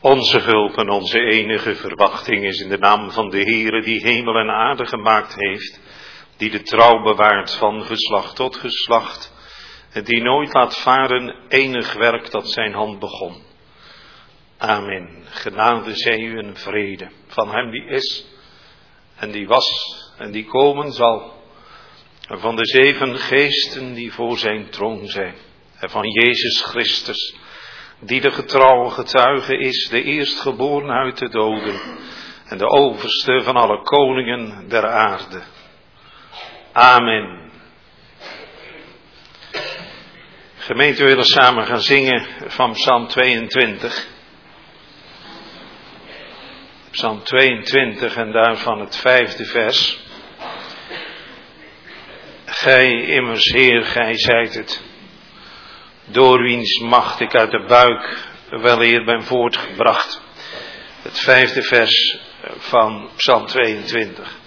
Onze hulp en onze enige verwachting is in de naam van de Heere die hemel en aarde gemaakt heeft, die de trouw bewaart van geslacht tot geslacht, en die nooit laat varen enig werk dat zijn hand begon. Amen. Genade zij u en vrede van hem die is en die was en die komen zal, en van de 7 geesten die voor zijn troon zijn, en van Jezus Christus, die de getrouwe getuige is, de eerstgeboren uit de doden en de overste van alle koningen der aarde. Amen. Gemeente, we willen samen gaan zingen van Psalm 22. Psalm 22 en daarvan het 5e vers. Gij immers, Heer, gij zijt het, door wiens macht ik uit de buik weleer ben voortgebracht. Het 5e vers van Psalm 22.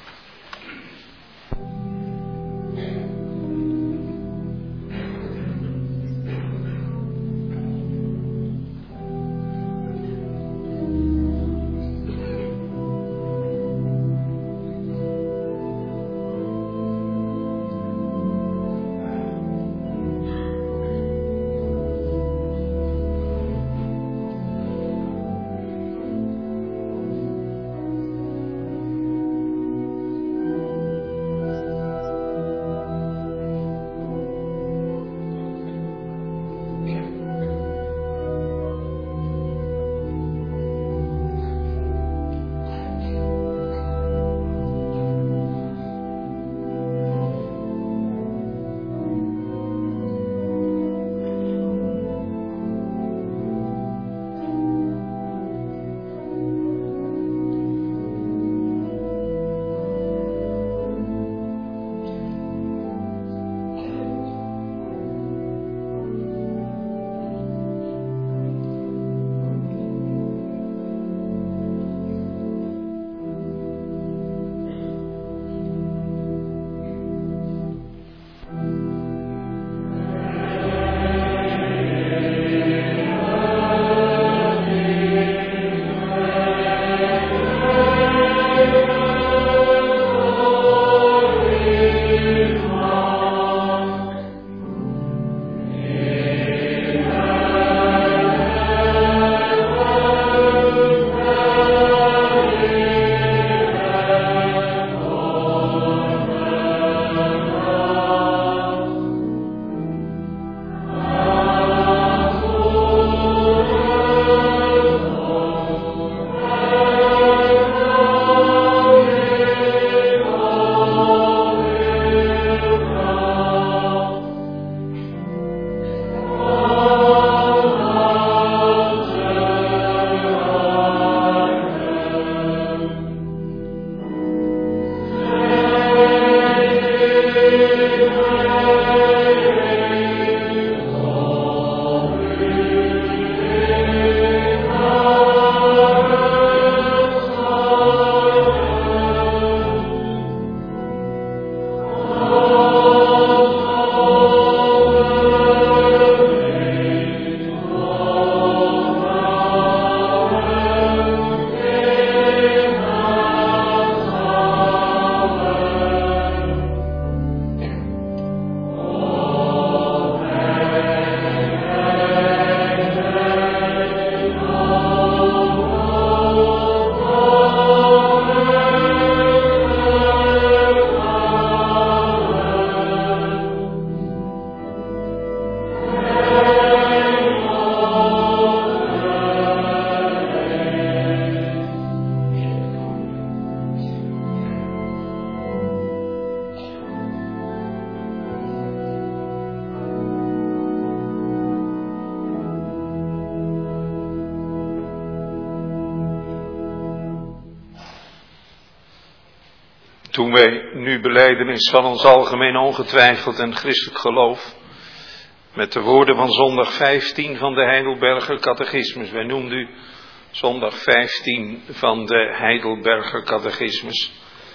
Toen wij nu belijdenis van ons algemeen ongetwijfeld en christelijk geloof, met de woorden van zondag 15 van de Heidelberger Catechismus. Wij noemden u zondag 15 van de Heidelberger Catechismus.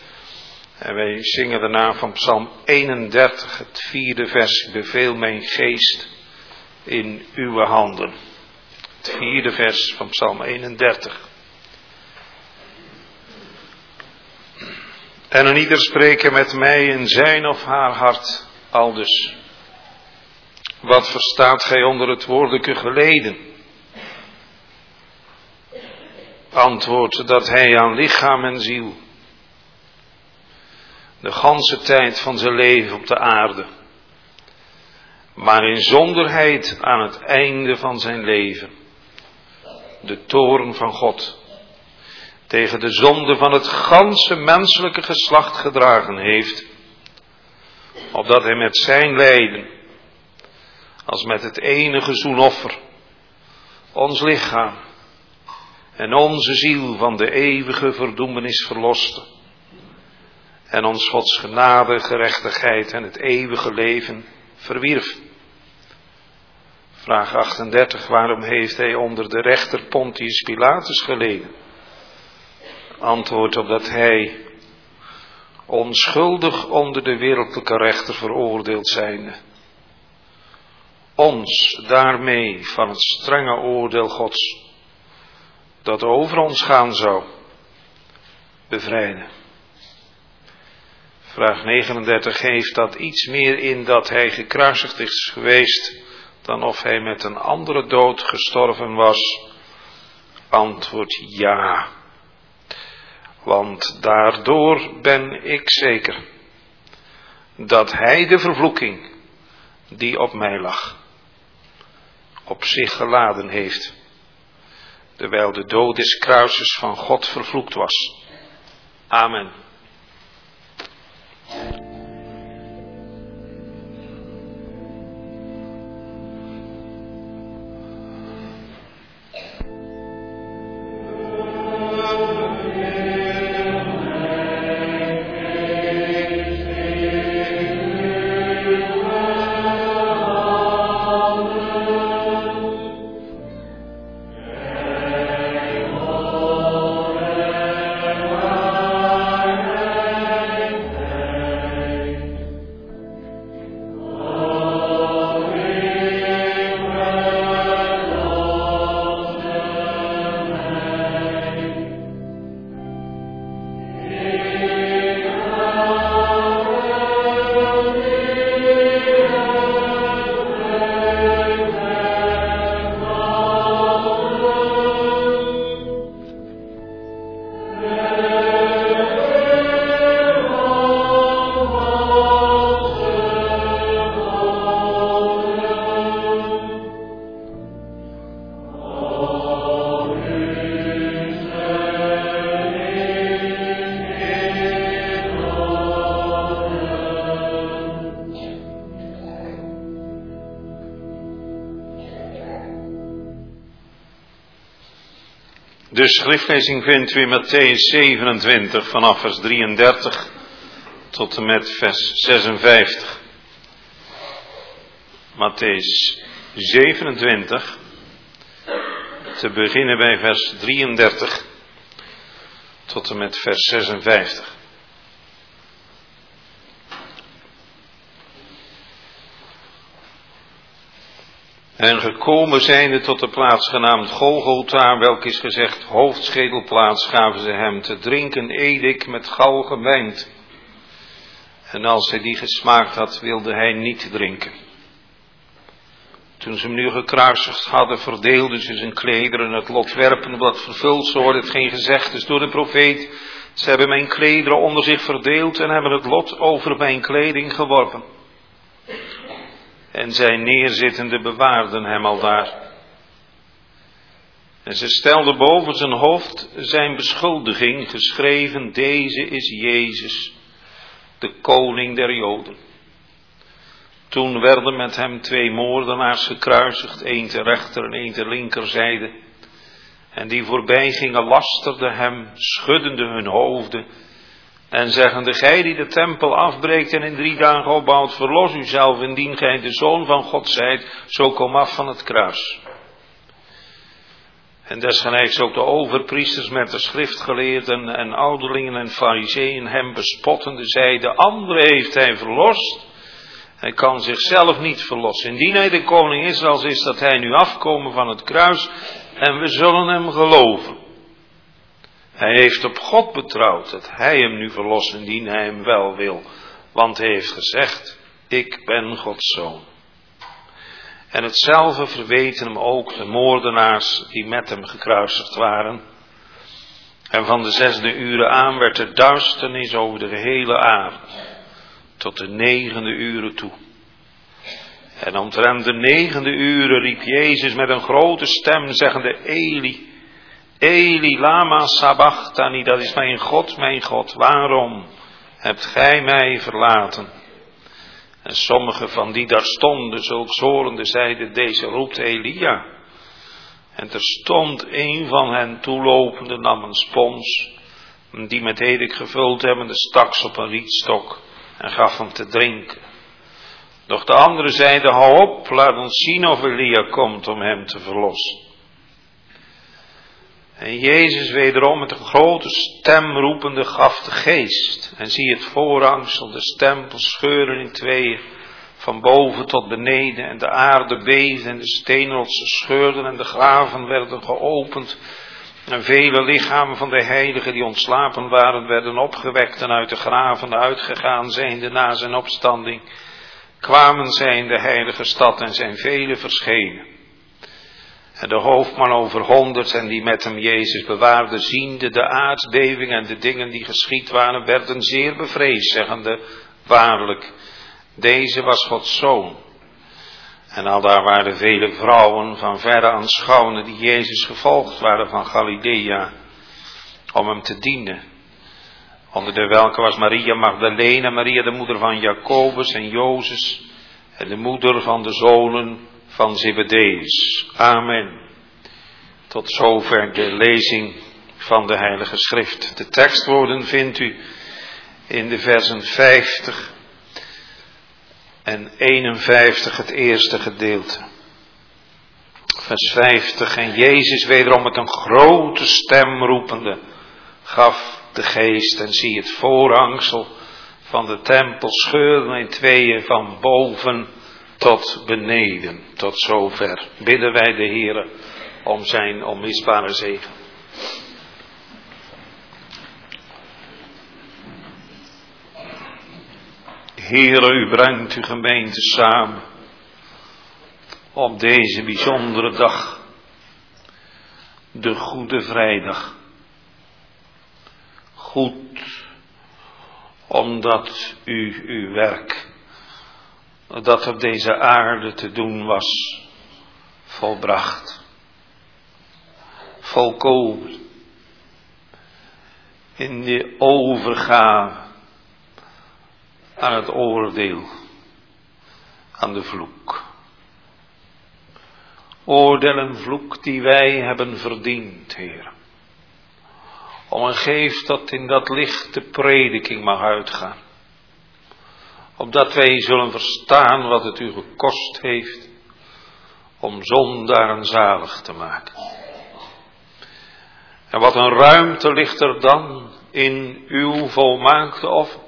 En wij zingen daarna van Psalm 31, het 4e vers. Beveel mijn geest in uw handen. Het het 4e vers van Psalm 31. En een ieder spreken met mij in zijn of haar hart aldus. Wat verstaat gij onder het woordelijke geleden? Antwoord dat hij aan lichaam en ziel de ganse tijd van zijn leven op de aarde, maar in zonderheid aan het einde van zijn leven de toorn van God tegen de zonde van het ganse menselijke geslacht gedragen heeft, opdat hij met zijn lijden, als met het enige zoenoffer, ons lichaam en onze ziel van de eeuwige verdoemenis verloste en ons Gods genade, gerechtigheid en het eeuwige leven verwierf. Vraag 38. Waarom heeft hij onder de rechter Pontius Pilatus geleden? Antwoord op dat hij, onschuldig onder de wereldlijke rechter veroordeeld zijnde, ons daarmee van het strenge oordeel Gods, dat over ons gaan zou, bevrijden. Vraag 39. Heeft dat iets meer in dat hij gekruisigd is geweest, dan of hij met een andere dood gestorven was? Antwoord ja. Want daardoor ben ik zeker dat hij de vervloeking die op mij lag, op zich geladen heeft, terwijl de dood des kruises van God vervloekt was. Amen. De schriftlezing vindt u in Mattheüs 27 vanaf vers 33 tot en met vers 56. Mattheüs 27, te beginnen bij vers 33 tot en met vers 56. En gekomen zijnde tot de plaats genaamd Golgotha, welke is gezegd hoofdschedelplaats, gaven ze hem te drinken edik met gal gemengd. En als hij die gesmaakt had, wilde hij niet drinken. Toen ze hem nu gekruisigd hadden, verdeelden ze zijn klederen het lot werpen, omdat vervuld zou worden hetgeen gezegd is door de profeet. Ze hebben mijn klederen onder zich verdeeld en hebben het lot over mijn kleding geworpen. En zij neerzittende bewaarden hem aldaar. En ze stelden boven zijn hoofd zijn beschuldiging, geschreven: deze is Jezus, de koning der Joden. Toen werden met hem 2 moordenaars gekruisigd, 1 ter rechter en 1 ter linkerzijde. En die voorbij gingen lasterden hem, schuddende hun hoofden en zeggende: gij die de tempel afbreekt en in 3 dagen opbouwt, verlos uzelf indien gij de Zoon van God zijt, zo kom af van het kruis. En desgelijks ook de overpriesters met de schriftgeleerden en ouderlingen en farizeeën hem bespottende zeiden: andere heeft hij verlost Hij kan zichzelf niet verlossen. Indien hij de koning Israëls is, dat hij nu afkomen van het kruis en we zullen hem geloven. Hij heeft op God betrouwd dat hij hem nu verlost indien hij hem wel wil. Want hij heeft gezegd, ik ben Gods zoon. En hetzelfde verweten hem ook de moordenaars die met hem gekruisigd waren. En van de 6e uren aan werd er duisternis over de gehele aarde. Tot de 9e uren toe. En omtrent de 9e uren riep Jezus met een grote stem zeggende, Eli, Eli, lama sabachthani, dat is mijn God, waarom hebt gij mij verlaten? En sommigen van die daar stonden, zulks horende, zeiden, deze roept Elia. En terstond een van hen toelopende nam een spons, die met edik gevuld hebbende stak ze op een rietstok en gaf hem te drinken. Doch de anderen zeiden, hou op, laat ons zien of Elia komt om hem te verlossen. En Jezus wederom met een grote stem roepende gaf de geest. En zie het voorhangsel, de stempels scheuren in tweeën, van boven tot beneden. En de aarde beefde en de steenrotsen scheurden en de graven werden geopend. En vele lichamen van de heiligen die ontslapen waren, werden opgewekt en uit de graven uitgegaan zijnde na zijn opstanding. Kwamen zij in de heilige stad en zijn vele verschenen. En de hoofdman over 100 en die met hem Jezus bewaarden, ziende de aardbeving en de dingen die geschied waren, werden zeer bevreesd, zeggende, waarlijk, deze was Gods zoon. En aldaar waren vele vrouwen van verre aanschouwende die Jezus gevolgd waren van Galilea, om hem te dienen. Onder de welke was Maria Magdalena, Maria de moeder van Jacobus en Jozes, en de moeder van de zonen van Zebedeus. Amen. Tot zover de lezing van de Heilige Schrift. De tekstwoorden vindt u in de versen 50 en 51, het eerste gedeelte. Vers 50. En Jezus wederom met een grote stem roepende gaf de geest en zie het voorhangsel van de tempel scheurde in tweeën van boven tot beneden. Tot zover bidden wij de Heere om zijn onmisbare zegen. Heere, u brengt uw gemeente samen op deze bijzondere dag, de Goede Vrijdag. Goed, omdat u uw werk, dat op deze aarde te doen was, volbracht. Volkomen. In de overgave aan het oordeel, aan de vloek. Oordeel en vloek die wij hebben verdiend, Heer. Om een geest dat in dat licht de prediking mag uitgaan. Opdat wij zullen verstaan wat het u gekost heeft om zondaren zalig te maken. En wat een ruimte ligt er dan in uw volmaakte offer.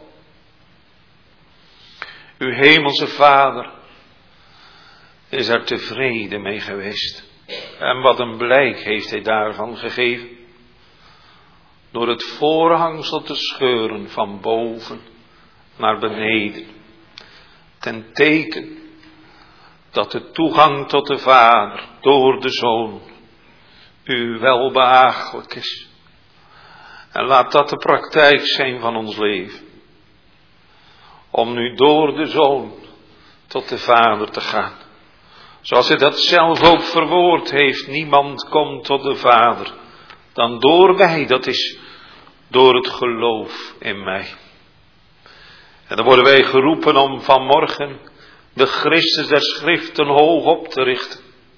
Uw hemelse Vader is er tevreden mee geweest. En wat een blijk heeft hij daarvan gegeven. Door het voorhangsel te scheuren van boven naar beneden. Ten teken dat de toegang tot de Vader door de Zoon u welbehaaglijk is. En laat dat de praktijk zijn van ons leven. Om nu door de Zoon tot de Vader te gaan. Zoals hij dat zelf ook verwoord heeft. Niemand komt tot de Vader dan door mij. Dat is door het geloof in mij. En dan worden wij geroepen om vanmorgen de Christus der Schriften hoog op te richten.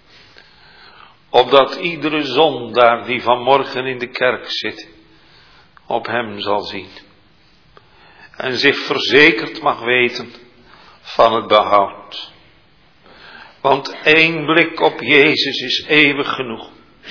Opdat iedere zondaar die vanmorgen in de kerk zit, op hem zal zien. En zich verzekerd mag weten van het behoud. Want één blik op Jezus is eeuwig genoeg.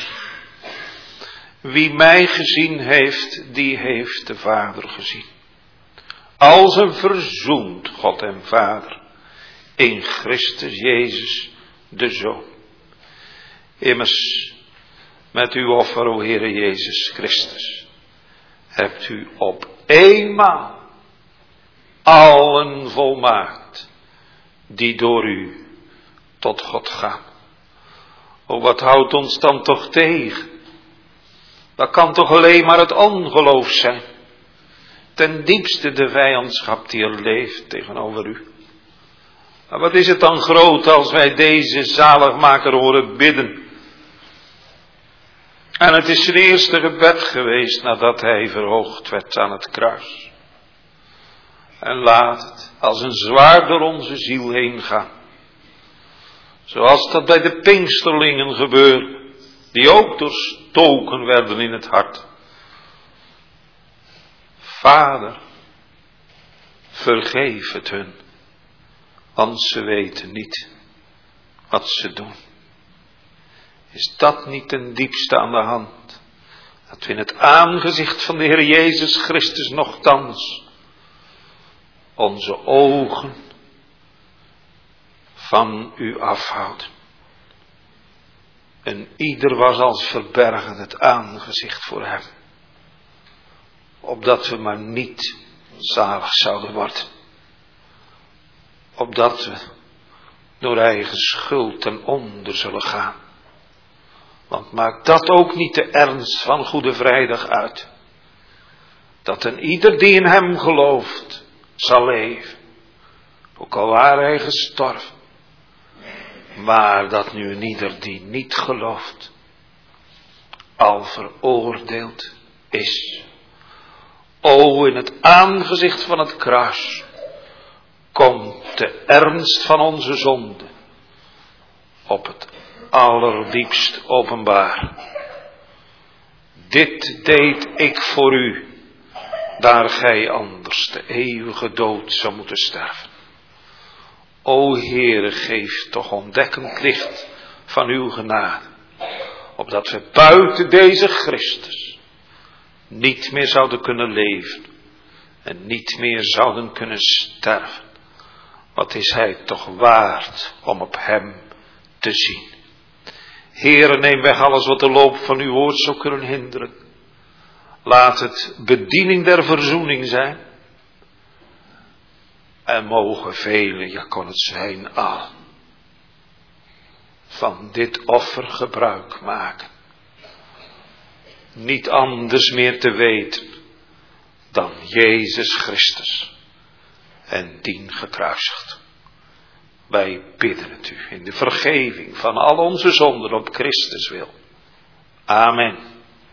Wie mij gezien heeft, die heeft de Vader gezien. Als een verzoend God en Vader in Christus Jezus, de Zoon. Immers, met uw offer, o Heere Jezus Christus, hebt u op eenmaal allen volmaakt die door u tot God gaan. O, wat houdt ons dan toch tegen? Dat kan toch alleen maar het ongeloof zijn. Ten diepste de vijandschap die er leeft tegenover u. Maar wat is het dan groot als wij deze zaligmaker horen bidden. En het is zijn eerste gebed geweest nadat hij verhoogd werd aan het kruis. En laat het als een zwaard door onze ziel heen gaan. Zoals dat bij de Pinksterlingen gebeurde, die ook doorstoken werden in het hart. Vader, vergeef het hun, want ze weten niet wat ze doen. Is dat niet ten diepste aan de hand? Dat we in het aangezicht van de Heer Jezus Christus nochtans onze ogen van u afhouden. En ieder was als verbergen het aangezicht voor hem. Opdat we maar niet zalig zouden worden. Opdat we door eigen schuld ten onder zullen gaan. Want maakt dat ook niet de ernst van Goede Vrijdag uit. Dat een ieder die in hem gelooft zal leven. Ook al ware hij gestorven. Maar dat nu een ieder die niet gelooft al veroordeeld is. O, in het aangezicht van het kruis komt de ernst van onze zonde op het allerdiepst openbaar. Dit deed ik voor u, daar gij anders de eeuwige dood zou moeten sterven. O Heere, geef toch ontdekkend licht van uw genade, opdat we buiten deze Christus niet meer zouden kunnen leven en niet meer zouden kunnen sterven. Wat is hij toch waard om op hem te zien. Heere, neem weg alles wat de loop van uw woord zou kunnen hinderen. Laat het bediening der verzoening zijn. En mogen velen, ja kon het zijn al, van dit offer gebruik maken. Niet anders meer te weten dan Jezus Christus en dien gekruisigd. Wij bidden het u in de vergeving van al onze zonden op Christus wil. Amen.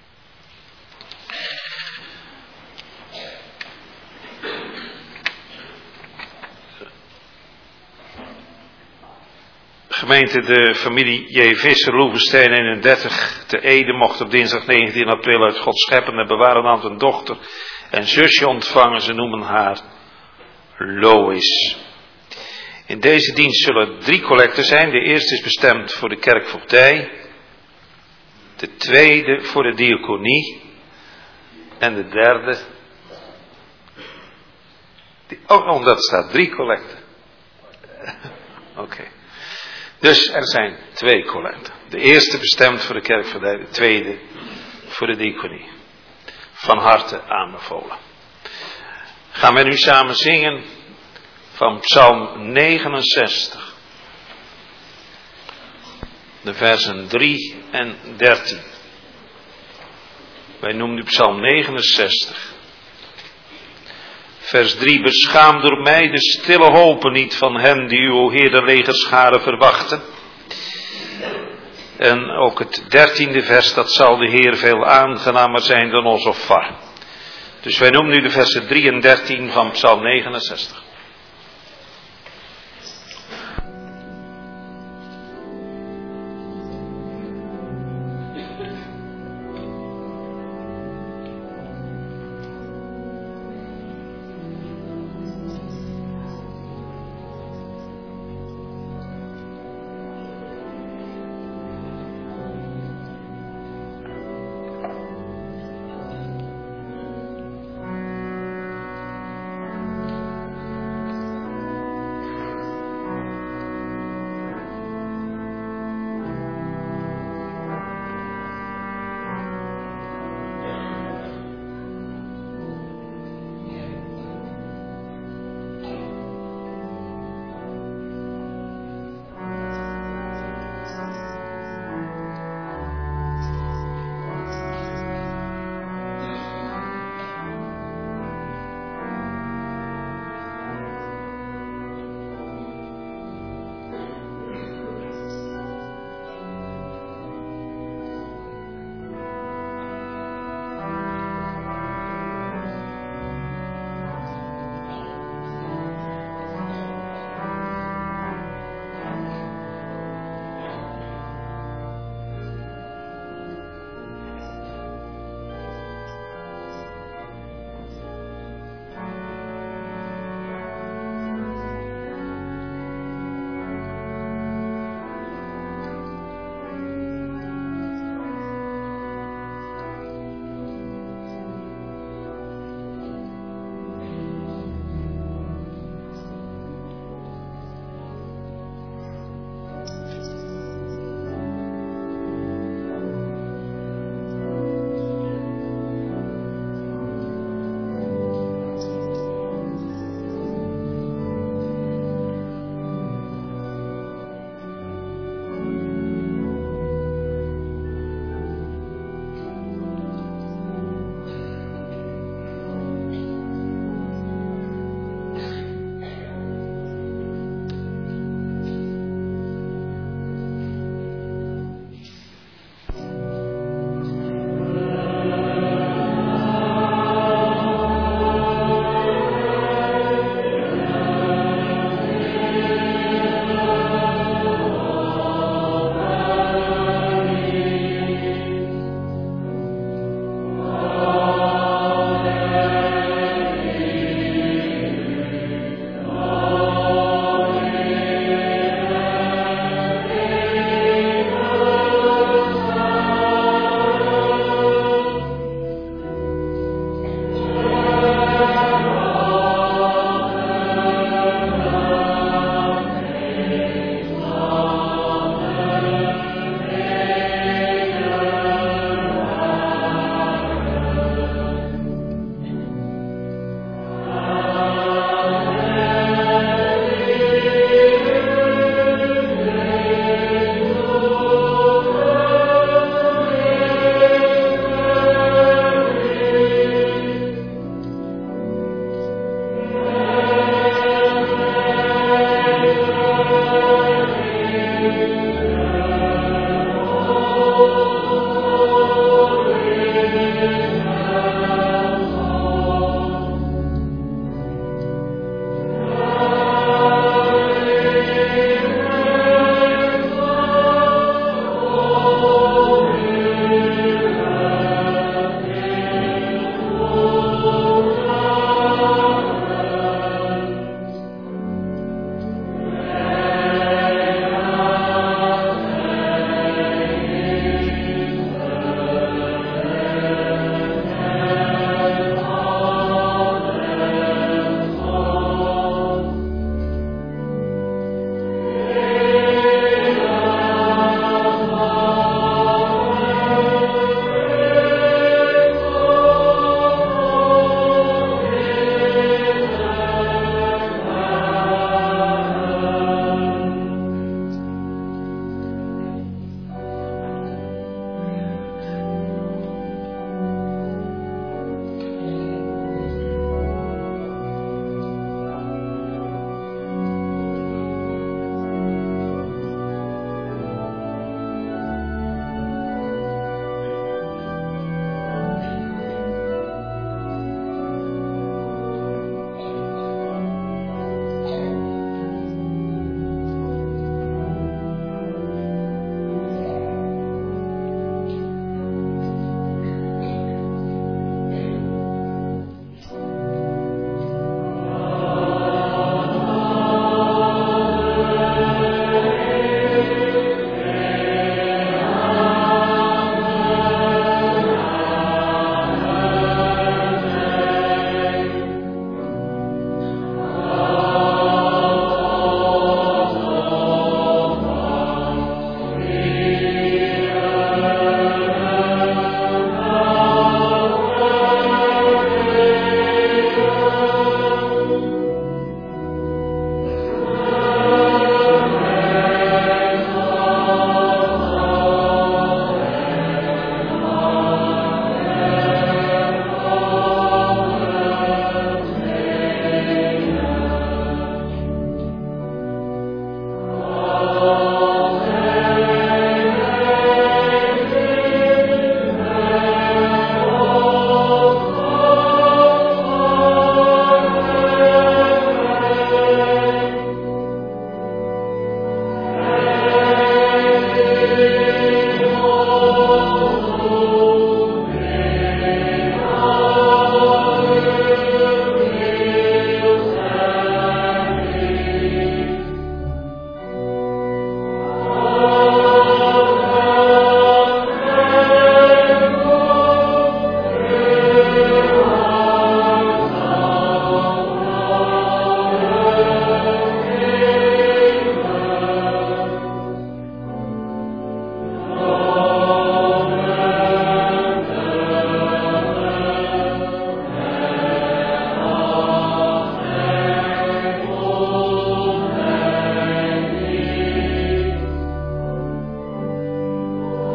Gemeente, de familie J. Visser, Loevestein 31 te Ede mocht op dinsdag 19 april uit Gods scheppende bewarenhand een dochter en zusje ontvangen. Ze noemen haar Lois. In deze dienst zullen 3 collecten zijn. De eerste is bestemd voor de kerkvoogdij. De tweede voor de diaconie. En de derde. Omdat staat 3 collecten. Oké. Dus er zijn 2 collecten. De eerste bestemd voor de kerkvoogdij. De tweede voor de diaconie. Van harte aanbevolen. Gaan we nu samen zingen van Psalm 69. De versen 3 en 13. Wij noemen nu Psalm 69. Vers 3. Beschaam door mij de stille hopen niet van hen die u, o Heer, de legerscharen verwachten. En ook het 13e vers, dat zal de Heer veel aangenamer zijn dan ons offer. Dus wij noemen nu de versen 3 en 13 van Psalm 69.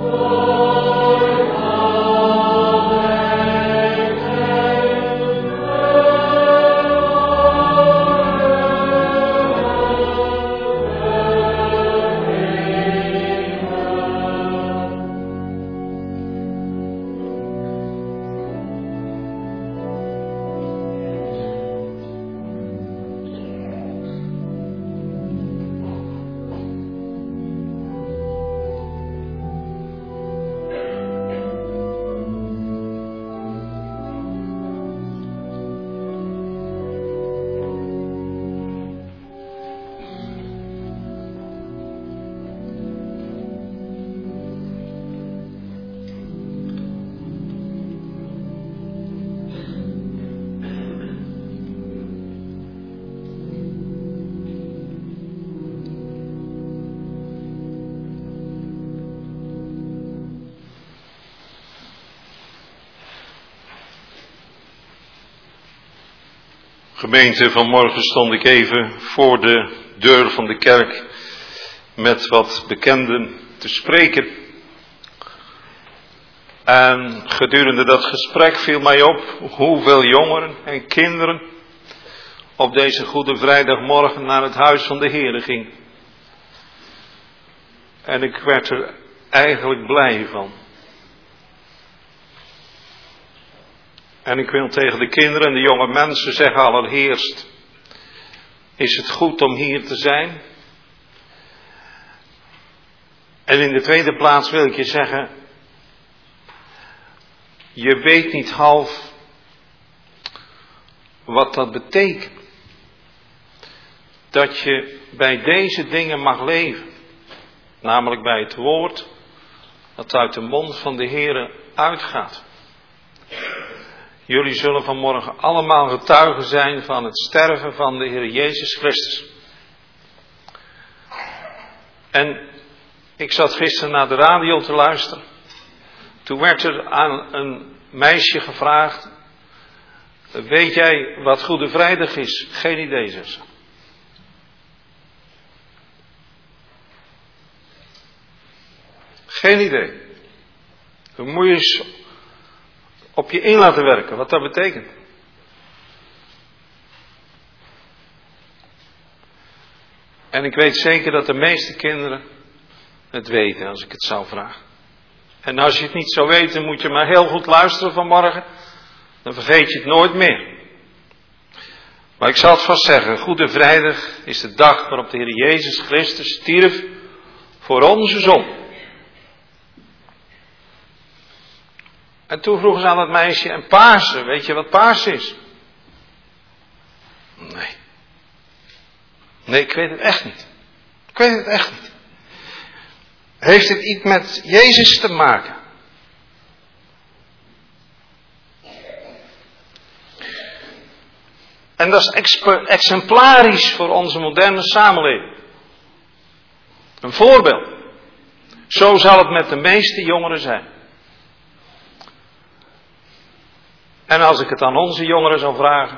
Gemeente, vanmorgen stond ik even voor de deur van de kerk met wat bekenden te spreken. En gedurende dat gesprek viel mij op hoeveel jongeren en kinderen op deze Goede Vrijdagmorgen naar het huis van de Heere gingen. En ik werd er eigenlijk blij van. En ik wil tegen de kinderen en de jonge mensen zeggen, allereerst is het goed om hier te zijn. En in de tweede plaats wil ik je zeggen, je weet niet half wat dat betekent. Dat je bij deze dingen mag leven. Namelijk bij het woord dat uit de mond van de Heere uitgaat. Jullie zullen vanmorgen allemaal getuigen zijn van het sterven van de Heer Jezus Christus. En ik zat gisteren naar de radio te luisteren. Toen werd er aan een meisje gevraagd, weet jij wat Goede Vrijdag is? Geen idee, zei ze. Geen idee. Dan moet je eens op je in laten werken, wat dat betekent. En ik weet zeker dat de meeste kinderen het weten, als ik het zou vragen. En als je het niet zou weten, moet je maar heel goed luisteren vanmorgen. Dan vergeet je het nooit meer. Maar ik zal het vast zeggen, Goede Vrijdag is de dag waarop de Heer Jezus Christus stierf voor onze zonde. En toen vroegen ze aan het meisje, en Pasen, weet je wat Pasen is? Nee, ik weet het echt niet. Ik weet het echt niet. Heeft het iets met Jezus te maken? En dat is exemplarisch voor onze moderne samenleving. Een voorbeeld. Zo zal het met de meeste jongeren zijn. En als ik het aan onze jongeren zou vragen,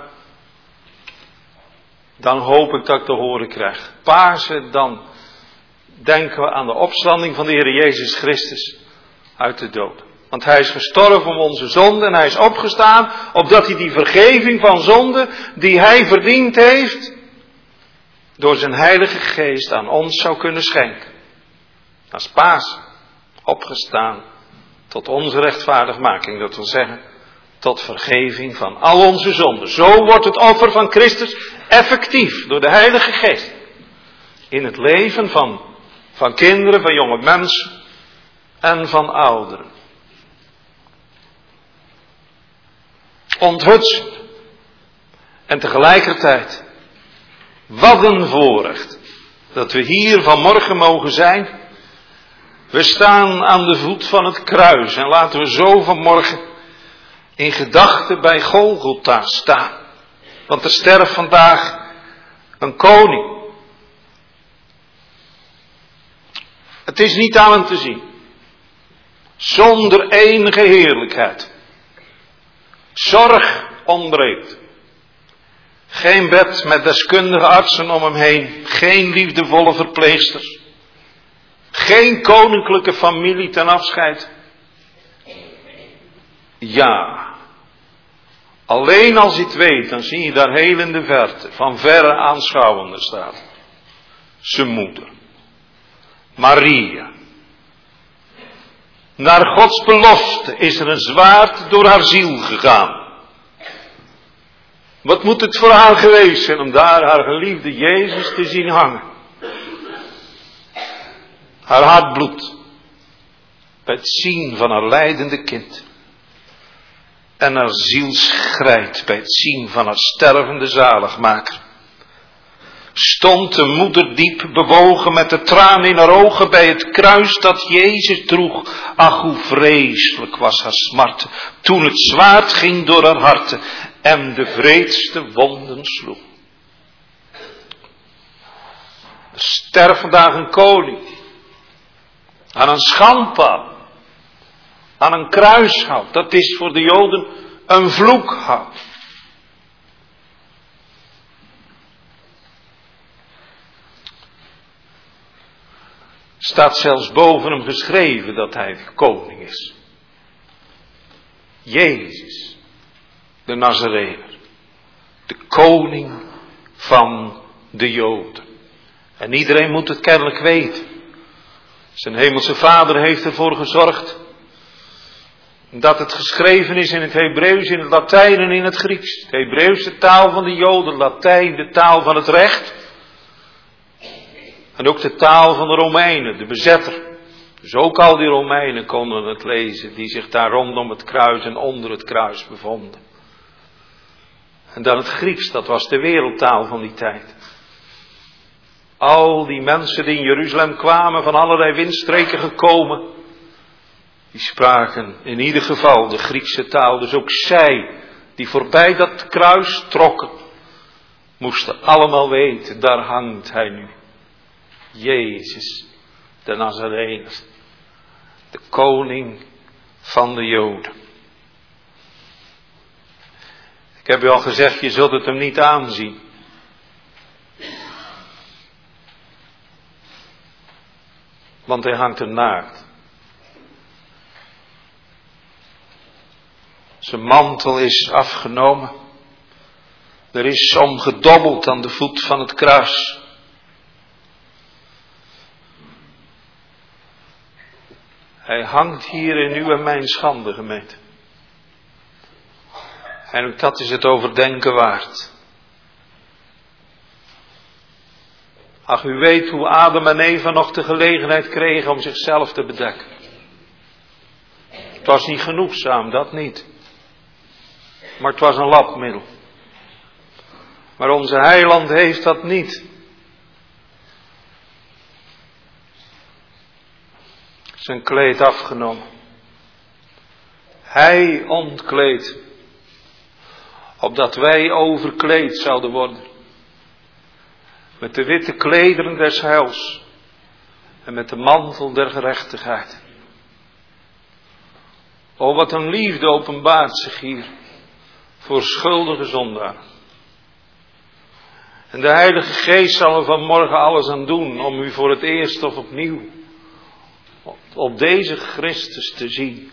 dan hoop ik dat ik te horen krijg. Pasen, dan denken we aan de opstanding van de Heer Jezus Christus uit de dood. Want hij is gestorven om onze zonde en hij is opgestaan, opdat hij die vergeving van zonde die hij verdiend heeft, door zijn Heilige Geest aan ons zou kunnen schenken. Dat is Pasen, opgestaan tot onze rechtvaardigmaking, dat wil zeggen, tot vergeving van al onze zonden. Zo wordt het offer van Christus effectief door de Heilige Geest. In het leven van kinderen, van jonge mensen en van ouderen. Onthutsend. En tegelijkertijd, wat een voorrecht dat we hier vanmorgen mogen zijn. We staan aan de voet van het kruis en laten we zo vanmorgen in gedachten bij Golgotha staan. Want er sterft vandaag een koning. Het is niet aan hem te zien. Zonder enige heerlijkheid. Zorg ontbreekt. Geen bed met deskundige artsen om hem heen. Geen liefdevolle verpleegsters. Geen koninklijke familie ten afscheid. Ja. Alleen als je het weet, dan zie je daar heel in de verte, van verre aanschouwende staat. Zijn moeder. Maria. Naar Gods belofte is er een zwaard door haar ziel gegaan. Wat moet het voor haar geweest zijn om daar haar geliefde Jezus te zien hangen? Haar hart bloedt bij het zien van haar lijdende kind. En haar ziel schrijdt bij het zien van haar stervende zaligmaker. Stond de moeder diep bewogen met de traan in haar ogen bij het kruis dat Jezus droeg. Ach, hoe vreselijk was haar smart, toen het zwaard ging door haar hart en de wreedste wonden sloeg. Er sterft vandaag een koning, aan een schandpaal, aan een kruishout. Dat is voor de Joden een vloekhout. Staat zelfs boven hem geschreven dat hij koning is. Jezus, de Nazarener, de koning van de Joden. En iedereen moet het kennelijk weten. Zijn hemelse Vader heeft ervoor gezorgd dat het geschreven is in het Hebreeuws, in het Latijn en in het Grieks. Het Hebreeuws de taal van de Joden, Latijn de taal van het recht. En ook de taal van de Romeinen, de bezetter. Dus ook al die Romeinen konden het lezen, die zich daar rondom het kruis en onder het kruis bevonden. En dan het Grieks, dat was de wereldtaal van die tijd. Al die mensen die in Jeruzalem kwamen, van allerlei windstreken gekomen, die spraken in ieder geval de Griekse taal. Dus ook zij, die voorbij dat kruis trokken, moesten allemaal weten, daar hangt hij nu. Jezus, de Nazarener, de koning van de Joden. Ik heb u al gezegd, je zult het hem niet aanzien. Want hij hangt er naakt. Zijn mantel is afgenomen. Er is omgedobbeld aan de voet van het kruis. Hij hangt hier in uw en mijn schande, gemeente. En ook dat is het overdenken waard. Ach, u weet hoe Adam en Eva nog de gelegenheid kregen om zichzelf te bedekken. Het was niet genoegzaam, dat niet. Maar het was een labmiddel. Maar onze heiland heeft dat niet. Zijn kleed afgenomen. Hij ontkleed. Opdat wij overkleed zouden worden. Met de witte klederen des heils. En met de mantel der gerechtigheid. O, wat een liefde openbaart zich hier. Voor schuldige zondaren. En de Heilige Geest zal er vanmorgen alles aan doen. Om u voor het eerst of opnieuw. Op deze Christus te zien.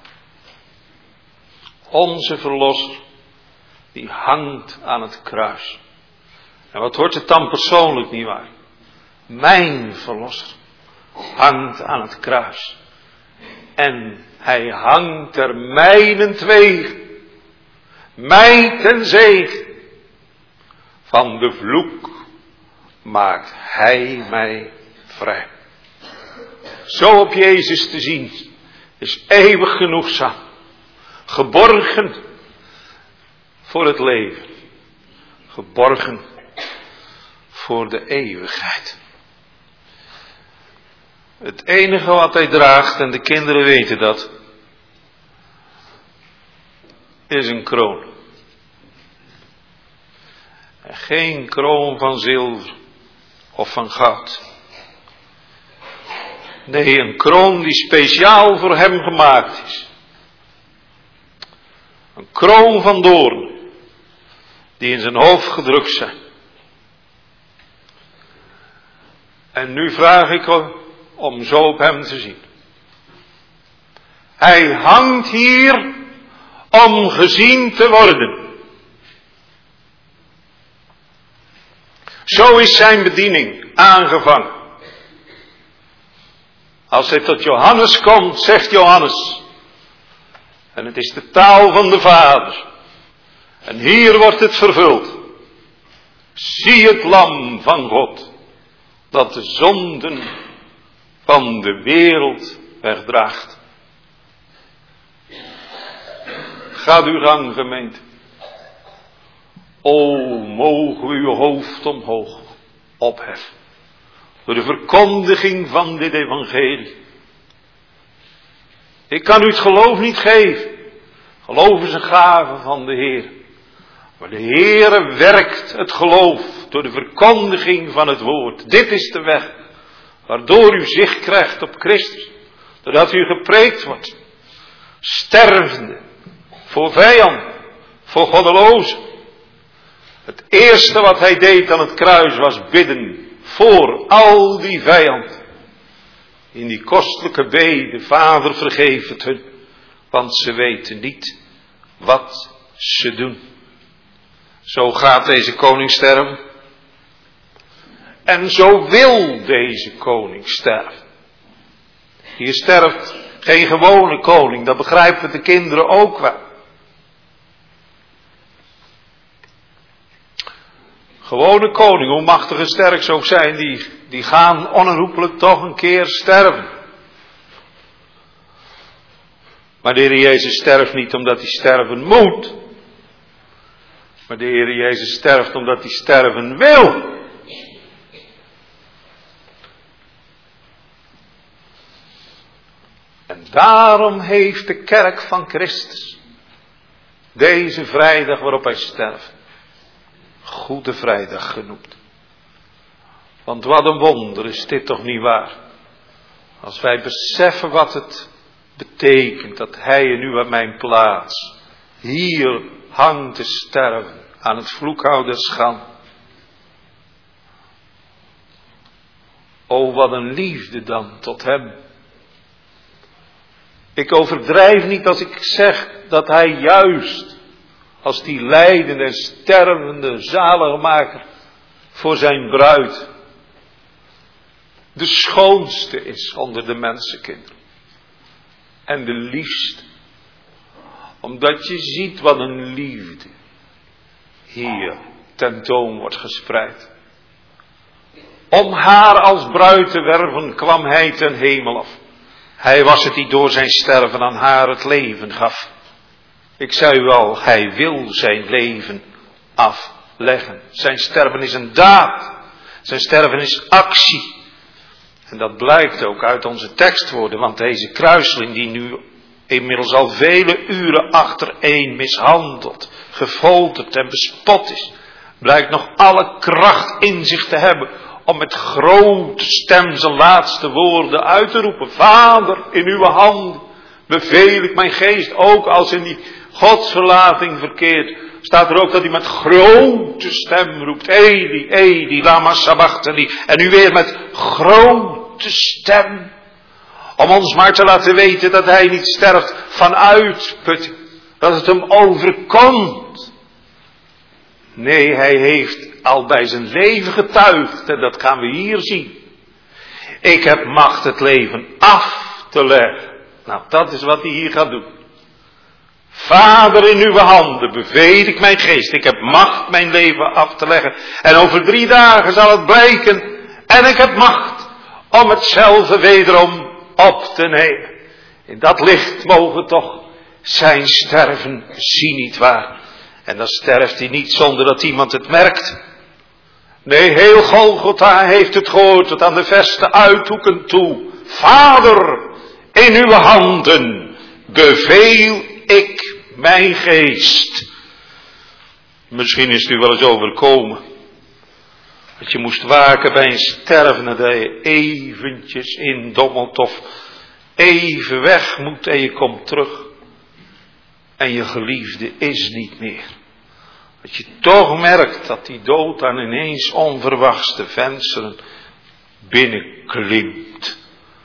Onze Verlosser. Die hangt aan het kruis. En wat wordt het dan persoonlijk, nietwaar? Mijn Verlosser hangt aan het kruis. En hij hangt er mijnentwege. Mij ten zegen. Van de vloek maakt hij mij vrij. Zo op Jezus te zien is eeuwig genoegzaam. Geborgen voor het leven. Geborgen voor de eeuwigheid. Het enige wat hij draagt, en de kinderen weten dat, is een kroon. En geen kroon van zilver of van goud. Nee, een kroon die speciaal voor hem gemaakt is. Een kroon van doorn, die in zijn hoofd gedrukt zijn. En nu vraag ik om zo op hem te zien. Hij hangt hier om gezien te worden. Zo is zijn bediening aangevangen. Als hij tot Johannes komt, zegt Johannes. En het is de taal van de Vader. En hier wordt het vervuld. Zie het lam van God, dat de zonden van de wereld wegdraagt. Gaat uw gang, gemeente. O, mogen we uw hoofd omhoog opheffen. Door de verkondiging van dit evangelie. Ik kan u het geloof niet geven. Geloof is een gave van de Heer. Maar de Heer werkt het geloof door de verkondiging van het woord. Dit is de weg waardoor u zicht krijgt op Christus. Doordat u gepreekt wordt. Stervende. Voor vijand. Voor goddelozen. Het eerste wat hij deed aan het kruis was bidden. Voor al die vijand. In die kostelijke bede. Vader, vergeef het hun. Want ze weten niet wat ze doen. Zo gaat deze koning sterven. En zo wil deze koning sterven. Hier sterft geen gewone koning. Dat begrijpen de kinderen ook wel. Gewone koning, hoe machtig en sterk ze ook zijn, die gaan onherroepelijk toch een keer sterven. Maar de Heer Jezus sterft niet omdat hij sterven moet. Maar de Heer Jezus sterft omdat hij sterven wil. En daarom heeft de kerk van Christus deze vrijdag waarop hij sterft Goede Vrijdag genoemd. Want wat een wonder is dit toch niet waar. Als wij beseffen wat het betekent dat hij en u aan mijn plaats hier hangt te sterven aan het vloekhout des schande. O, wat een liefde dan tot hem. Ik overdrijf niet als ik zeg dat hij juist als die lijdende en stervende zaligmaker voor zijn bruid de schoonste is onder de mensenkinderen. En de liefste. Omdat je ziet wat een liefde hier tentoon wordt gespreid. Om haar als bruid te werven kwam hij ten hemel af. Hij was het die door zijn sterven aan haar het leven gaf. Ik zei u al, hij wil zijn leven afleggen. Zijn sterven is een daad. Zijn sterven is actie. En dat blijkt ook uit onze tekstwoorden. Want deze kruiseling die nu inmiddels al vele uren achtereen mishandeld, gefolterd en bespot is, blijkt nog alle kracht in zich te hebben om met grote stem zijn laatste woorden uit te roepen. Vader, in uw handen beveel ik mijn geest. Ook als in die godsverlating verkeert, staat er ook dat hij met grote stem roept. Eli, Eli, lama sabachthani. En nu weer met grote stem. Om ons maar te laten weten dat hij niet sterft van uitputting. Dat het hem overkomt. Nee, hij heeft al bij zijn leven getuigd. En dat gaan we hier zien. Ik heb macht het leven af te leggen. Nou, dat is wat hij hier gaat doen. Vader, in uw handen beveel ik mijn geest. Ik heb macht mijn leven af te leggen. En over 3 dagen zal het blijken. En ik heb macht om hetzelfde wederom op te nemen. In dat licht mogen toch zijn sterven zien, niet waar? En dan sterft hij niet zonder dat iemand het merkt. Nee, heel Golgotha heeft het gehoord tot aan de verste uithoeken toe. Vader, in uw handen beveel ik mijn geest. Misschien is het u wel eens overkomen. Dat je moest waken bij een stervende, dat je eventjes indommelt of even weg moet en je komt terug. En je geliefde is niet meer. Dat je toch merkt dat die dood dan ineens onverwachts de vensteren binnenklimt.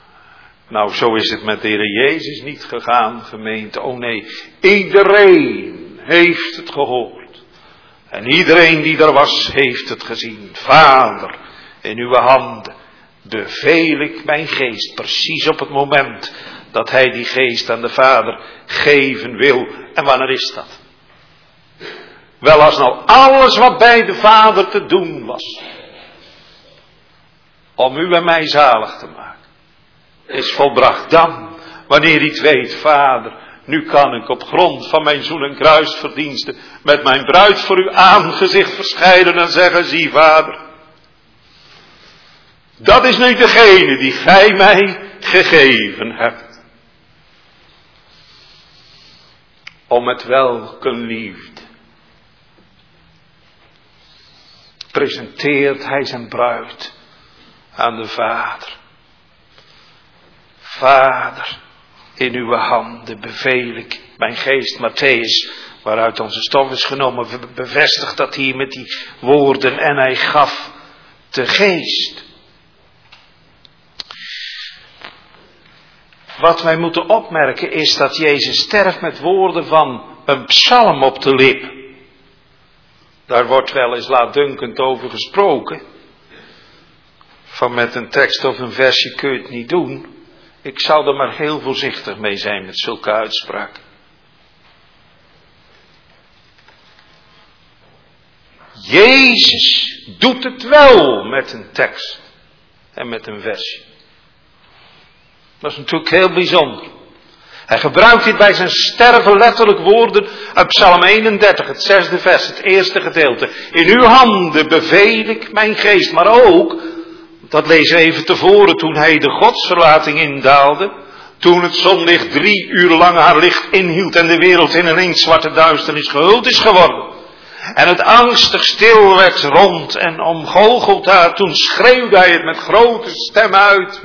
Nou, zo is het met de Heer Jezus niet gegaan, gemeente. Oh nee, iedereen heeft het gehoord. En iedereen die er was, heeft het gezien. Vader, in uw handen beveel ik mijn geest. Precies op het moment dat hij die geest aan de Vader geven wil. En wanneer is dat? Wel, als nou alles wat bij de Vader te doen was, om u en mij zalig te maken, is volbracht. Dan, wanneer hij het weet, Vader, nu kan ik op grond van mijn zoen- en kruisverdiensten met mijn bruid voor uw aangezicht verschijnen en zeggen, zie Vader, dat is nu degene die gij mij gegeven hebt. Om met welke liefde presenteert hij zijn bruid aan de Vader. Vader, in uw handen beveel ik mijn geest. Matthäus, waaruit onze stof is genomen, bevestigt dat hier met die woorden. En hij gaf de geest. Wat wij moeten opmerken is dat Jezus sterft met woorden van een psalm op de lip. Daar wordt wel eens laatdunkend over gesproken. Van met een tekst of een versje kun je het niet doen. Ik zou er maar heel voorzichtig mee zijn met zulke uitspraken. Jezus doet het wel met een tekst en met een versje. Dat is natuurlijk heel bijzonder. Hij gebruikt dit bij zijn sterven letterlijk woorden uit Psalm 31, het 6e vers, het eerste gedeelte. In uw handen beveel ik mijn geest, maar ook, dat lezen we even tevoren, toen hij de godsverlating indaalde, toen het zonlicht 3 uur lang haar licht inhield en de wereld in een zwarte duisternis gehuld is geworden. En het angstig stil werd rond en om Golgotha, toen schreeuwde hij het met grote stem uit,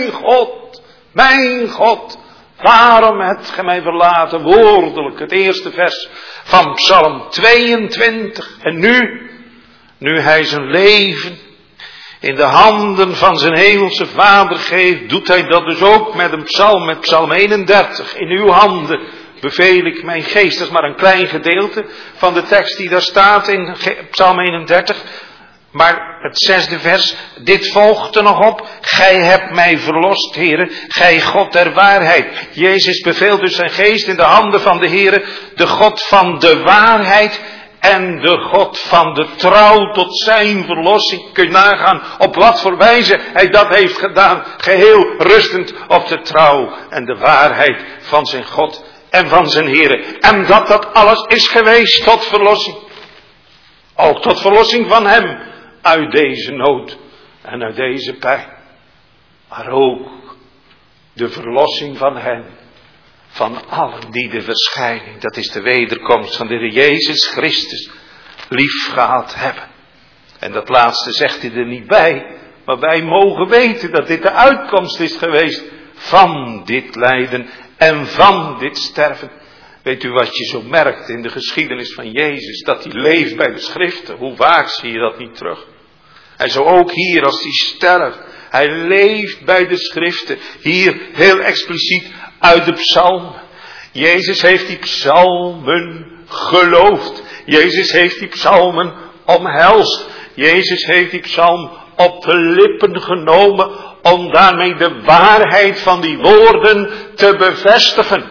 mijn God, waarom hebt gij mij verlaten? Woordelijk, het eerste vers van Psalm 22. En nu hij zijn leven in de handen van zijn hemelse Vader geeft, doet hij dat dus ook met een psalm, met Psalm 31. In uw handen beveel ik mijn geest. Dat is maar een klein gedeelte van de tekst die daar staat in Psalm 31. Maar het 6e vers, dit volgt er nog op. Gij hebt mij verlost, Heere, gij God der waarheid. Jezus beveelt dus zijn geest in de handen van de Heere, de God van de waarheid en de God van de trouw tot zijn verlossing. Kun je nagaan op wat voor wijze hij dat heeft gedaan. Geheel rustend op de trouw en de waarheid van zijn God en van zijn Heere. En dat alles is geweest tot verlossing. Ook tot verlossing van hem. Uit deze nood en uit deze pijn. Maar ook de verlossing van hen. Van allen die de verschijning, dat is de wederkomst van de Heer Jezus Christus, lief gehad hebben. En dat laatste zegt hij er niet bij. Maar wij mogen weten dat dit de uitkomst is geweest van dit lijden en van dit sterven. Weet u wat je zo merkt in de geschiedenis van Jezus? Dat hij leeft bij de schriften. Hoe vaak zie je dat niet terug? En zo ook hier als hij sterft. Hij leeft bij de schriften. Hier heel expliciet uit de psalmen. Jezus heeft die psalmen geloofd. Jezus heeft die psalmen omhelst. Jezus heeft die psalm op de lippen genomen om daarmee de waarheid van die woorden te bevestigen.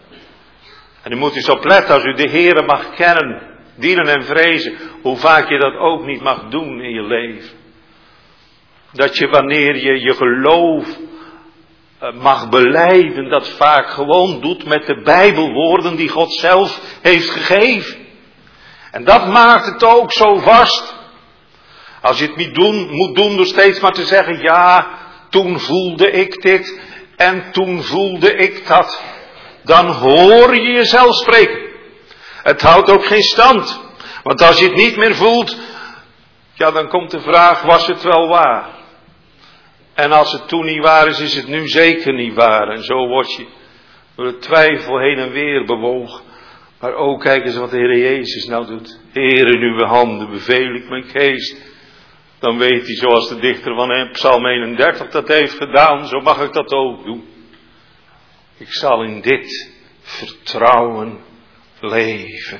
En u moet eens opletten als u de Heere mag kennen, dienen en vrezen, hoe vaak je dat ook niet mag doen in je leven. Dat je wanneer je je geloof mag belijden, dat vaak gewoon doet met de Bijbelwoorden die God zelf heeft gegeven. En dat maakt het ook zo vast. Als je het niet moet doen door steeds maar te zeggen, ja, toen voelde ik dit en toen voelde ik dat. Dan hoor je jezelf spreken. Het houdt ook geen stand. Want als je het niet meer voelt, ja, dan komt de vraag, was het wel waar? En als het toen niet waar is, is het nu zeker niet waar. En zo word je door de twijfel heen en weer bewogen. Maar ook kijk eens wat de Heer Jezus nou doet. Heer, in uw handen beveel ik mijn geest. Dan weet hij, zoals de dichter van Psalm 31 dat heeft gedaan, zo mag ik dat ook doen. Ik zal in dit vertrouwen leven.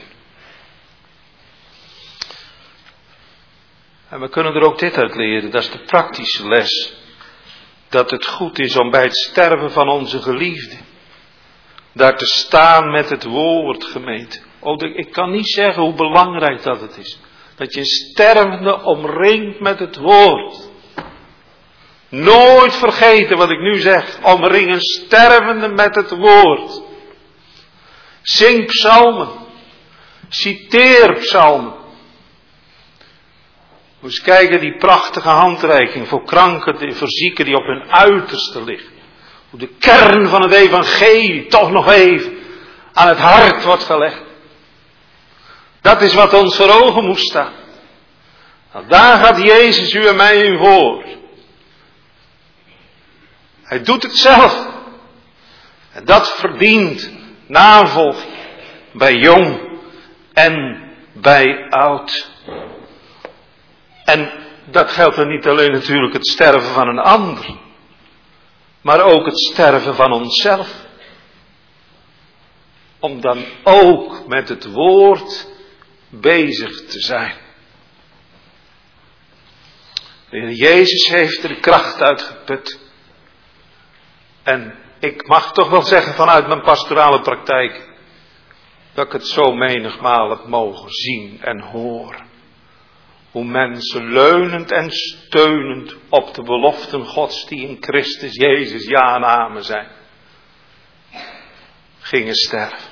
En we kunnen er ook dit uit leren, dat is de praktische les. Dat het goed is om bij het sterven van onze geliefde daar te staan met het woord, gemeente. Ik kan niet zeggen hoe belangrijk dat het is. Dat je een stervende omringt met het woord. Nooit vergeten wat ik nu zeg. Omring een stervende met het woord. Zing psalmen. Citeer psalmen. Moet eens kijken, die prachtige handreiking voor kranken, voor zieken die op hun uiterste liggen. Hoe de kern van het evangelie toch nog even aan het hart wordt gelegd. Dat is wat ons voor ogen moet staan. Nou, daar gaat Jezus u en mij in voor. Hij doet het zelf. En dat verdient navolging bij jong en bij oud. En dat geldt dan niet alleen natuurlijk het sterven van een ander, maar ook het sterven van onszelf. Om dan ook met het woord bezig te zijn. De Heer Jezus heeft er de kracht uitgeput. En ik mag toch wel zeggen vanuit mijn pastorale praktijk, dat ik het zo menigmaal heb mogen zien en horen. Hoe mensen leunend en steunend op de beloften Gods die in Christus Jezus ja en amen zijn, gingen sterven.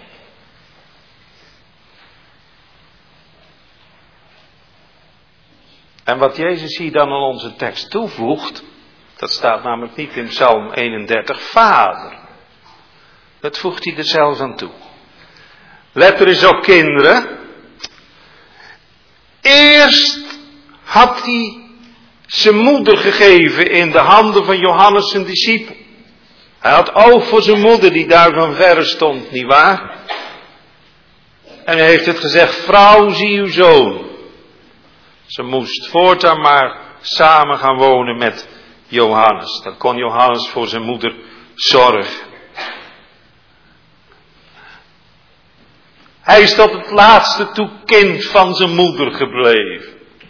En wat Jezus hier dan aan onze tekst toevoegt, dat staat namelijk niet in Psalm 31, Vader. Dat voegt hij er zelf aan toe. Let er eens op, kinderen. Eerst had hij zijn moeder gegeven in de handen van Johannes zijn discipel. Hij had oog voor zijn moeder die daar van verre stond, nietwaar? En hij heeft het gezegd, vrouw, zie uw zoon. Ze moest voortaan maar samen gaan wonen met Johannes. Dan kon Johannes voor zijn moeder zorgen. Hij is tot het laatste toe kind van zijn moeder gebleven.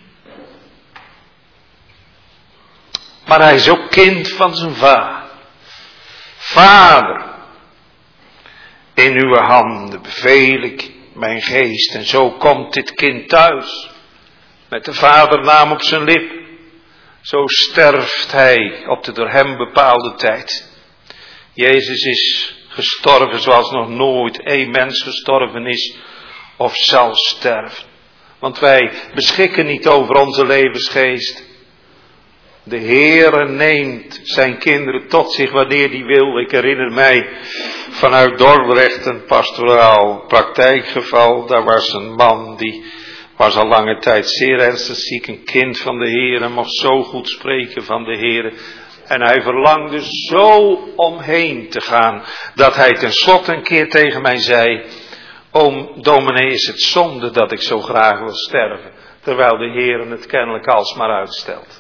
Maar hij is ook kind van zijn vader. Vader, in uw handen beveel ik mijn geest. En zo komt dit kind thuis. Met de vadernaam op zijn lip. Zo sterft hij op de door hem bepaalde tijd. Jezus is gestorven zoals nog nooit één mens gestorven is of zal sterven. Want wij beschikken niet over onze levensgeest. De Heere neemt zijn kinderen tot zich wanneer hij wil. Ik herinner mij vanuit Dordrecht een pastoraal praktijkgeval. Daar was een man die was al lange tijd zeer ernstig ziek. Een kind van de Heere, mocht zo goed spreken van de Heere. En hij verlangde zo omheen te gaan, dat hij tenslotte een keer tegen mij zei, oom dominee, is het zonde dat ik zo graag wil sterven, terwijl de Heer het kennelijk alsmaar uitstelt.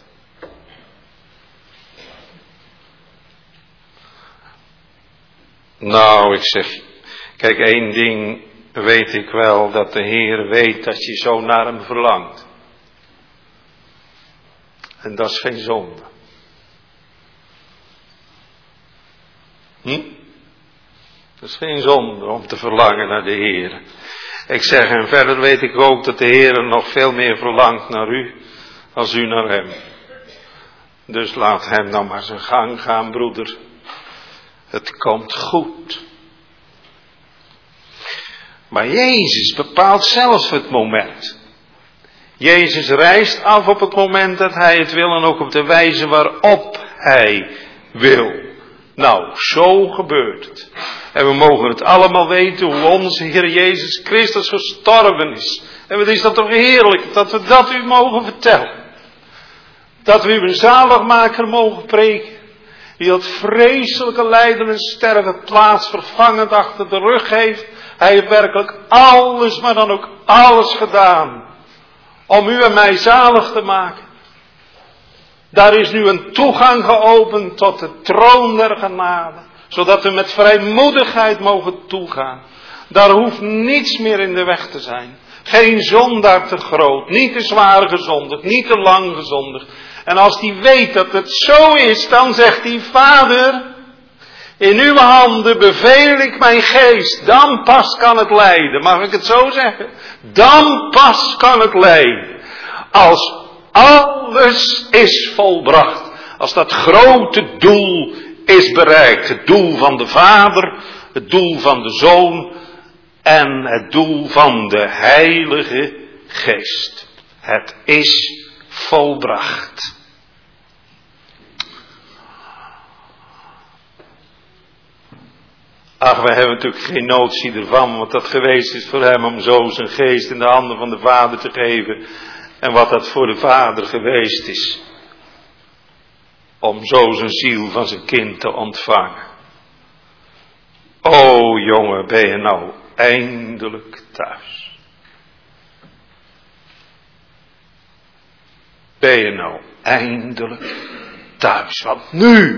Nou, ik zeg, kijk, één ding weet ik wel, dat de Heer weet dat je zo naar hem verlangt. En dat is geen zonde. Dat is geen zonde om te verlangen naar de Heer. Ik zeg, en verder weet ik ook dat de Heer nog veel meer verlangt naar u, als u naar hem. Dus laat hem dan maar zijn gang gaan, broeder. Het komt goed. Maar Jezus bepaalt zelf het moment. Jezus reist af op het moment dat hij het wil en ook op de wijze waarop hij wil. Nou, zo gebeurt het. En we mogen het allemaal weten hoe onze Heer Jezus Christus gestorven is. En wat is dat toch heerlijk dat we dat u mogen vertellen. Dat we u een zaligmaker mogen preken. Die dat vreselijke lijden en sterven plaatsvervangend achter de rug heeft. Hij heeft werkelijk alles, maar dan ook alles gedaan. Om u en mij zalig te maken. Daar is nu een toegang geopend tot de troon der genade. Zodat we met vrijmoedigheid mogen toegaan. Daar hoeft niets meer in de weg te zijn. Geen zondaar te groot, niet te zwaar gezondigd, niet te lang gezondigd. En als hij weet dat het zo is, dan zegt hij: Vader, in uw handen beveel ik mijn geest. Dan pas kan het lijden. Mag ik het zo zeggen? Dan pas kan het lijden. Als alles is volbracht. Als dat grote doel is bereikt. Het doel van de Vader, het doel van de Zoon en het doel van de Heilige Geest. Het is volbracht. Ach, wij hebben natuurlijk geen notie ervan wat dat geweest is voor hem om zo zijn geest in de handen van de Vader te geven. En wat dat voor de Vader geweest is. Om zo zijn ziel van zijn kind te ontvangen. O jongen, ben je nou eindelijk thuis? Ben je nou eindelijk thuis? Want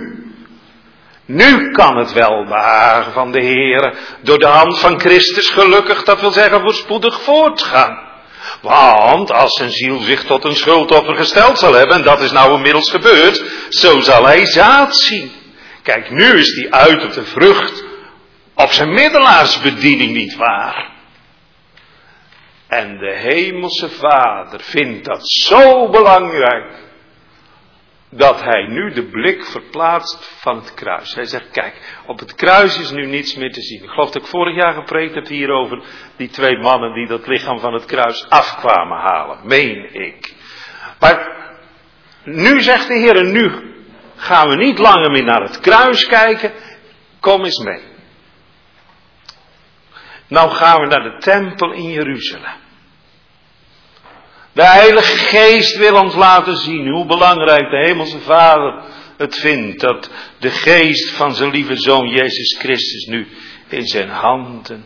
nu kan het welbehagen van de Heere door de hand van Christus gelukkig, dat wil zeggen voorspoedig voortgaan. Want als zijn ziel zich tot een schuldoffer gesteld zal hebben, en dat is nou inmiddels gebeurd, zo zal hij zaad zien. Kijk, nu is hij uit op de vrucht op zijn middelaarsbediening, niet waar? En de hemelse Vader vindt dat zo belangrijk, dat hij nu de blik verplaatst van het kruis. Hij zegt, kijk, op het kruis is nu niets meer te zien. Ik geloof dat ik vorig jaar gepreekt heb hier over die 2 mannen die dat lichaam van het kruis afkwamen halen. Meen ik. Maar nu zegt de Heer, nu gaan we niet langer meer naar het kruis kijken. Kom eens mee. Nou gaan we naar de tempel in Jeruzalem. De Heilige Geest wil ons laten zien hoe belangrijk de Hemelse Vader het vindt dat de geest van zijn lieve Zoon Jezus Christus nu in zijn handen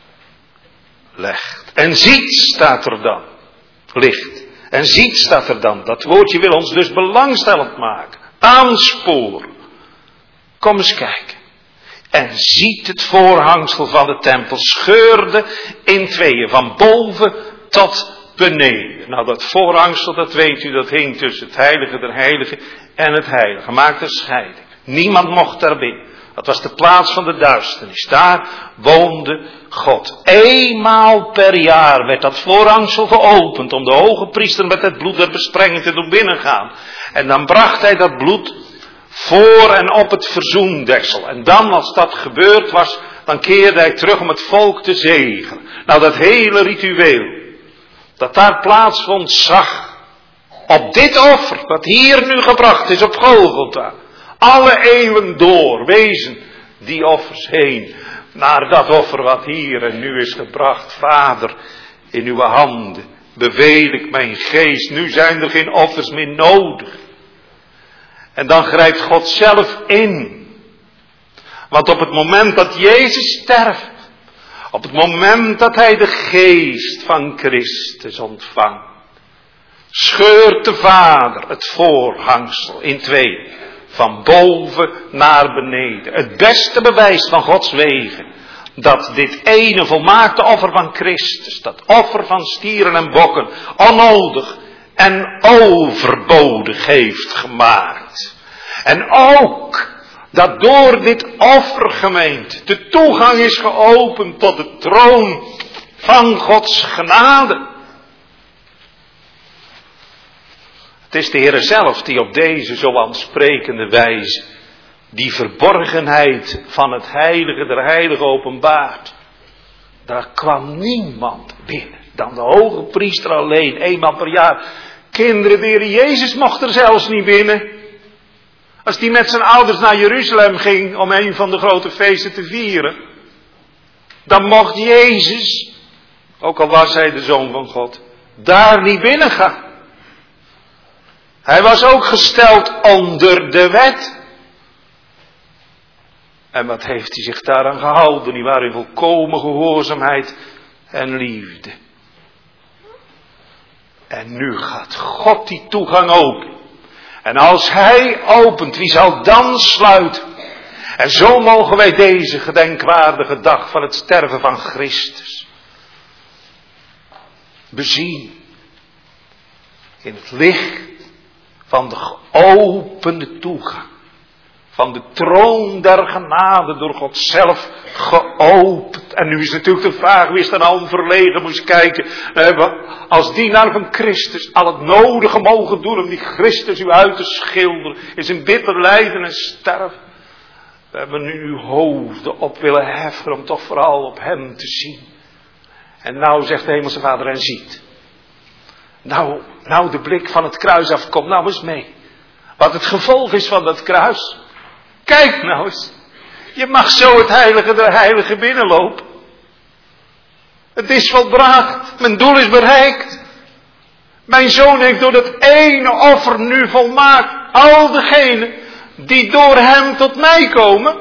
legt. En ziet staat er dan, ligt. En ziet staat er dan, dat woordje wil ons dus belangstellend maken, aansporen. Kom eens kijken. En ziet het voorhangsel van de tempel scheurde in 2, van boven tot beneden. Nou, dat voorhangsel, dat weet u, dat hing tussen het heilige der heiligen en het heilige. Maakte scheiding. Niemand mocht daar binnen. Dat was de plaats van de duisternis. Daar woonde God. Eenmaal per jaar werd dat voorhangsel geopend om de hoge priester met het bloed der besprenging te doen binnengaan. En dan bracht hij dat bloed voor en op het verzoendeksel. En dan, als dat gebeurd was, dan keerde hij terug om het volk te zegenen. Nou, dat hele ritueel dat daar plaatsvond, zag op dit offer, wat hier nu gebracht is op Golgotha, alle eeuwen door wezen die offers heen naar dat offer wat hier en nu is gebracht. Vader, in uw handen beveel ik mijn geest, nu zijn er geen offers meer nodig. En dan grijpt God zelf in. Want op het moment dat Jezus sterft, op het moment dat hij de geest van Christus ontvangt, scheurt de Vader het voorhangsel in 2, van boven naar beneden. Het beste bewijs van Gods wegen, dat dit ene volmaakte offer van Christus, dat offer van stieren en bokken, onnodig en overbodig heeft gemaakt. En ook dat door dit offergemeente de toegang is geopend tot de troon van Gods genade. Het is de Heer zelf die op deze zo aansprekende wijze die verborgenheid van het heilige der heiligen openbaart. Daar kwam niemand binnen dan de hoge priester alleen, eenmaal per jaar. Kinderen, de Heer Jezus mocht er zelfs niet binnen. Als die met zijn ouders naar Jeruzalem ging om een van de grote feesten te vieren, dan mocht Jezus, ook al was hij de Zoon van God, daar niet binnen gaan. Hij was ook gesteld onder de wet. En wat heeft hij zich daaraan gehouden? Die waren in volkomen gehoorzaamheid en liefde. En nu gaat God die toegang open. En als hij opent, wie zal dan sluiten? En zo mogen wij deze gedenkwaardige dag van het sterven van Christus bezien in het licht van de geopende toegang. Van de troon der genade door God zelf geopend. En nu is natuurlijk de vraag, wie is dan al verlegen moest kijken. Als dienaar van Christus al het nodige mogen doen om die Christus u uit te schilderen. In zijn bitter lijden en sterven. We hebben nu uw hoofden op willen heffen om toch vooral op hem te zien. En nou zegt de Hemelse Vader en ziet. Nou de blik van het kruis afkomt, nou eens mee. Wat het gevolg is van dat kruis. Kijk nou eens. Je mag zo het heilige der heiligen binnenlopen. Het is volbracht. Mijn doel is bereikt. Mijn zoon heeft door dat ene offer nu volmaakt. Al degenen die door hem tot mij komen.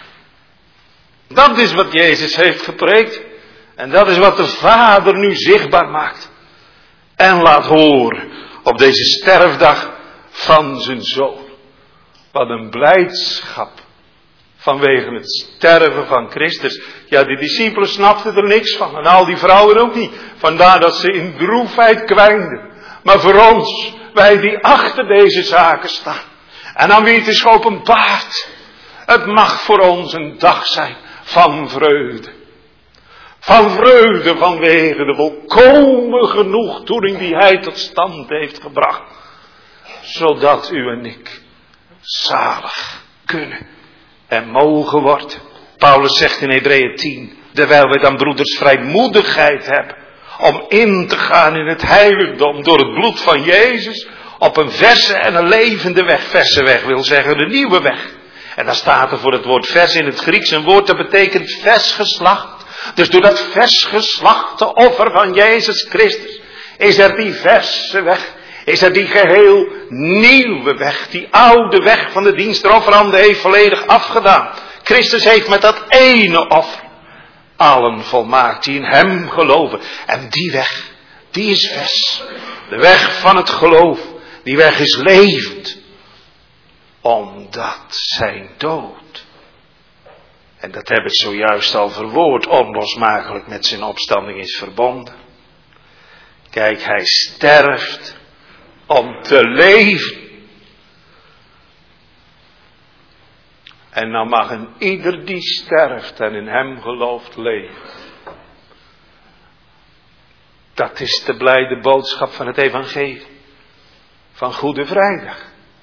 Dat is wat Jezus heeft gepreekt. En dat is wat de Vader nu zichtbaar maakt. En laat horen op deze sterfdag van zijn zoon. Wat een blijdschap vanwege het sterven van Christus. Ja, de discipelen snapten er niks van. En al die vrouwen ook niet. Vandaar dat ze in droefheid kwijnden. Maar voor ons, wij die achter deze zaken staan. En aan wie het is geopenbaard. Het mag voor ons een dag zijn van vreugde. Van vreugde vanwege de volkomen genoegdoening die hij tot stand heeft gebracht. Zodat u en ik zalig kunnen en mogen worden. Paulus zegt in Hebreeën 10. Terwijl wij dan broeders vrijmoedigheid hebben. Om in te gaan in het heiligdom door het bloed van Jezus. Op een verse en een levende weg. Verse weg wil zeggen de nieuwe weg. En dan staat er voor het woord vers in het Grieks een woord dat betekent versgeslacht. Dus door dat versgeslachte offer van Jezus Christus is er die verse weg. Is er die geheel nieuwe weg. Die oude weg van de dienst der offeranden heeft volledig afgedaan. Christus heeft met dat ene offer allen volmaakt die in hem geloven. En die weg, die is vers. De weg van het geloof. Die weg is levend. Omdat zijn dood. En dat heb ik zojuist al verwoord. Onlosmakelijk met zijn opstanding is verbonden. Kijk, hij sterft om te leven. En dan mag een ieder die sterft en in hem gelooft leven. Dat is de blijde boodschap van het evangelie. Van Goede Vrijdag.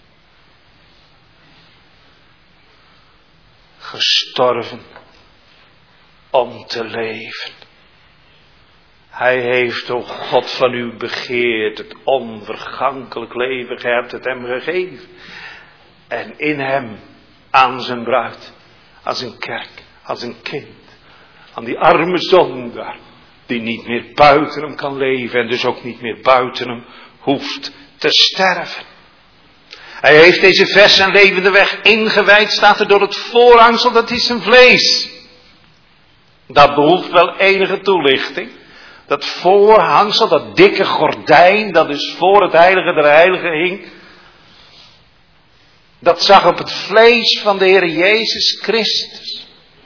Gestorven om te leven. Hij heeft, o God, van u begeerd het onvergankelijk leven. Gij hebt het hem gegeven. En in hem, aan zijn bruid, als een kerk, als een kind, aan die arme zondaar, die niet meer buiten hem kan leven en dus ook niet meer buiten hem hoeft te sterven. Hij heeft deze vers en levende weg ingewijd, staat er door het voorhangsel, dat is zijn vlees. Dat behoeft wel enige toelichting. Dat voorhangsel, dat dikke gordijn, dat dus voor het heilige der heiligen hing. Dat zag op het vlees van de Heer Jezus Christus.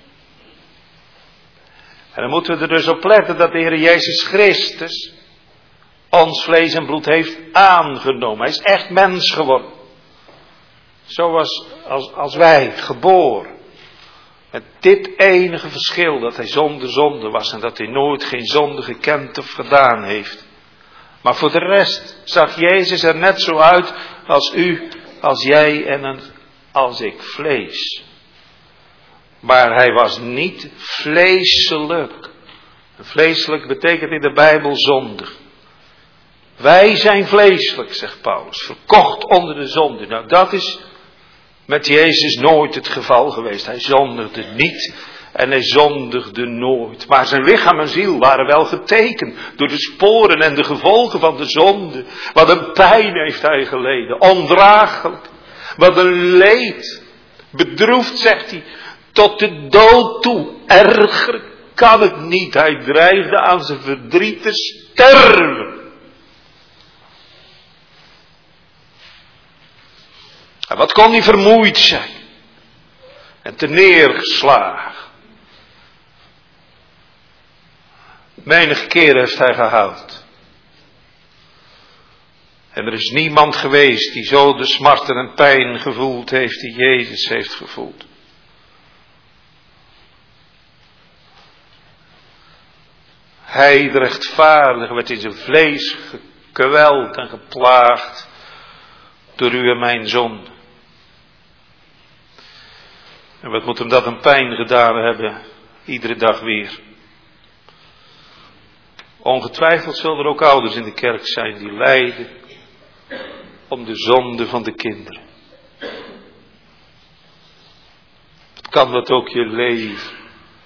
En dan moeten we er dus op letten dat de Heer Jezus Christus ons vlees en bloed heeft aangenomen. Hij is echt mens geworden. Zoals als wij, geboren. Met dit enige verschil dat hij zonder zonde was en dat hij nooit geen zonde gekend of gedaan heeft. Maar voor de rest zag Jezus er net zo uit als u, als jij en als ik, vlees. Maar hij was niet vleeselijk. Vleeselijk betekent in de Bijbel zondig. Wij zijn vleeselijk, zegt Paulus, verkocht onder de zonde. Nou, dat is met Jezus nooit het geval geweest. Hij zondigde niet en hij zondigde nooit. Maar zijn lichaam en ziel waren wel getekend door de sporen en de gevolgen van de zonde. Wat een pijn heeft hij geleden, ondraaglijk. Wat een leed, bedroefd, zegt hij, tot de dood toe. Erger kan het niet. Hij dreigde aan zijn verdriet te sterven. En wat kon hij vermoeid zijn? en te neergeslagen. Menige keer heeft hij gehuild. En er is niemand geweest die zo de smarten en pijn gevoeld heeft die Jezus heeft gevoeld. Hij, de rechtvaardige, werd in zijn vlees gekweld en geplaagd door u en mijn zonde. En wat moet hem dat een pijn gedaan hebben, iedere dag weer. Ongetwijfeld zullen er ook ouders in de kerk zijn die lijden om de zonde van de kinderen. Het kan dat ook je leven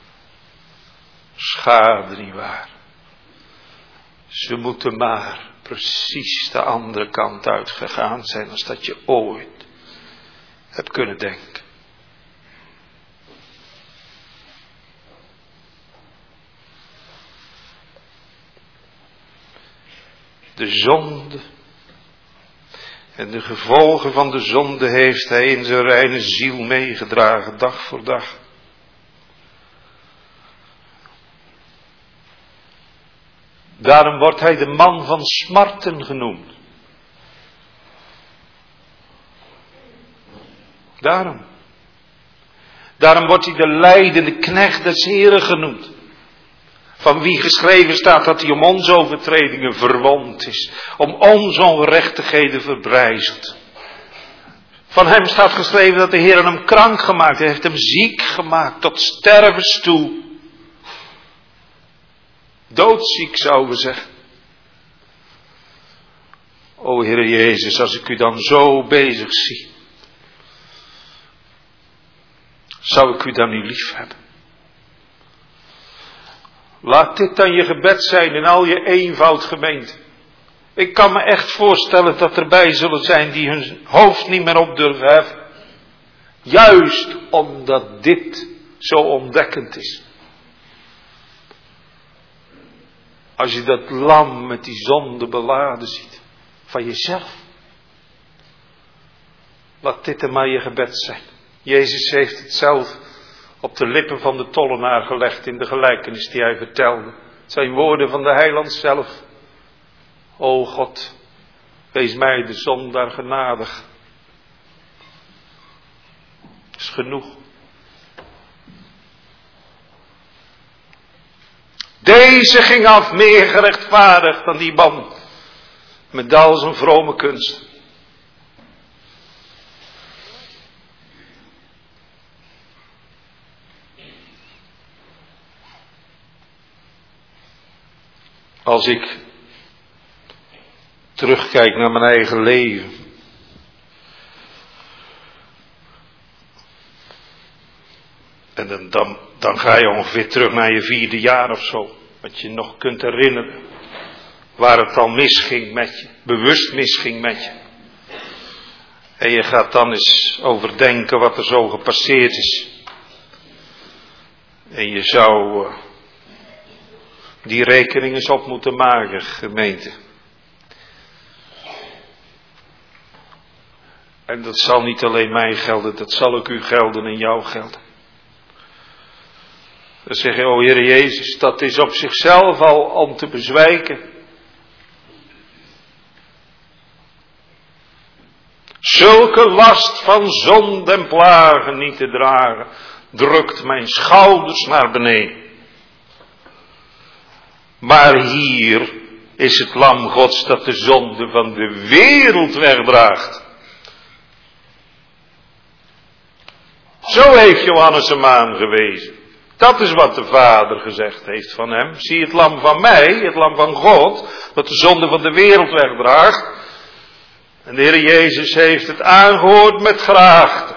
schade, nietwaar. Ze moeten maar precies de andere kant uitgegaan zijn als dat je ooit hebt kunnen denken. De zonde en de gevolgen van de zonde heeft hij in zijn reine ziel meegedragen, dag voor dag. Daarom wordt hij de man van smarten genoemd. Daarom wordt hij de lijdende knecht des Heren genoemd. Van wie geschreven staat dat hij om onze overtredingen verwond is. Om onze ongerechtigheden verbrijzeld. Van hem staat geschreven dat de Heer hem krank gemaakt heeft. Hij heeft hem ziek gemaakt tot stervens toe. Doodziek zouden we zeggen. O Heer Jezus, als ik u dan zo bezig zie. Zou ik u dan niet lief hebben? Laat dit dan je gebed zijn in al je eenvoud, gemeente. Ik kan me echt voorstellen dat er bij zullen zijn die hun hoofd niet meer op durven heffen. Juist omdat dit zo ontdekkend is. Als je dat lam met die zonde beladen ziet. Van jezelf. Laat dit dan maar je gebed zijn. Jezus heeft het zelf op de lippen van de tollenaar gelegd in de gelijkenis die hij vertelde. Het zijn woorden van de heiland zelf. O God, wees mij de zondaar genadig. Is genoeg. Deze ging af meer gerechtvaardigd dan die man. Met al zijn vrome kunst. Als ik terugkijk naar mijn eigen leven. En dan ga je ongeveer terug naar je 4e jaar of zo. Wat je nog kunt herinneren. Waar het al misging met je. Bewust misging met je. En je gaat dan eens overdenken wat er zo gepasseerd is. En je zou die rekening eens op moeten maken, gemeente. En dat zal niet alleen mij gelden, dat zal ook u gelden en jou gelden. Dan zeg je, o Heer Jezus, dat is op zichzelf al om te bezwijken. Zulke last van zonde en plagen niet te dragen, drukt mijn schouders naar beneden. Maar hier is het lam Gods dat de zonde van de wereld wegdraagt. Zo heeft Johannes hem aangewezen. Dat is wat de Vader gezegd heeft van hem. Zie het lam van mij, het lam van God, dat de zonde van de wereld wegdraagt. En de Heer Jezus heeft het aangehoord met graagte.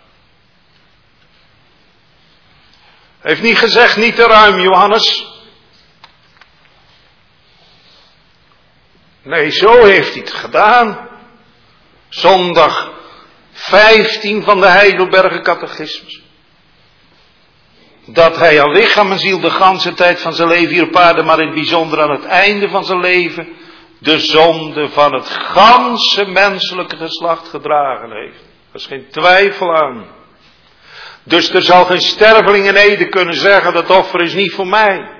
Hij heeft niet gezegd, niet te ruim, Johannes. Nee, zo heeft hij het gedaan. Zondag 15 van de Heidelberger Catechismus. Dat hij aan lichaam en ziel de ganse tijd van zijn leven hier op aarde, maar in het bijzonder aan het einde van zijn leven, de zonde van het ganse menselijke geslacht gedragen heeft. Er is geen twijfel aan. Dus er zal geen sterveling in Ede kunnen zeggen, dat offer is niet voor mij.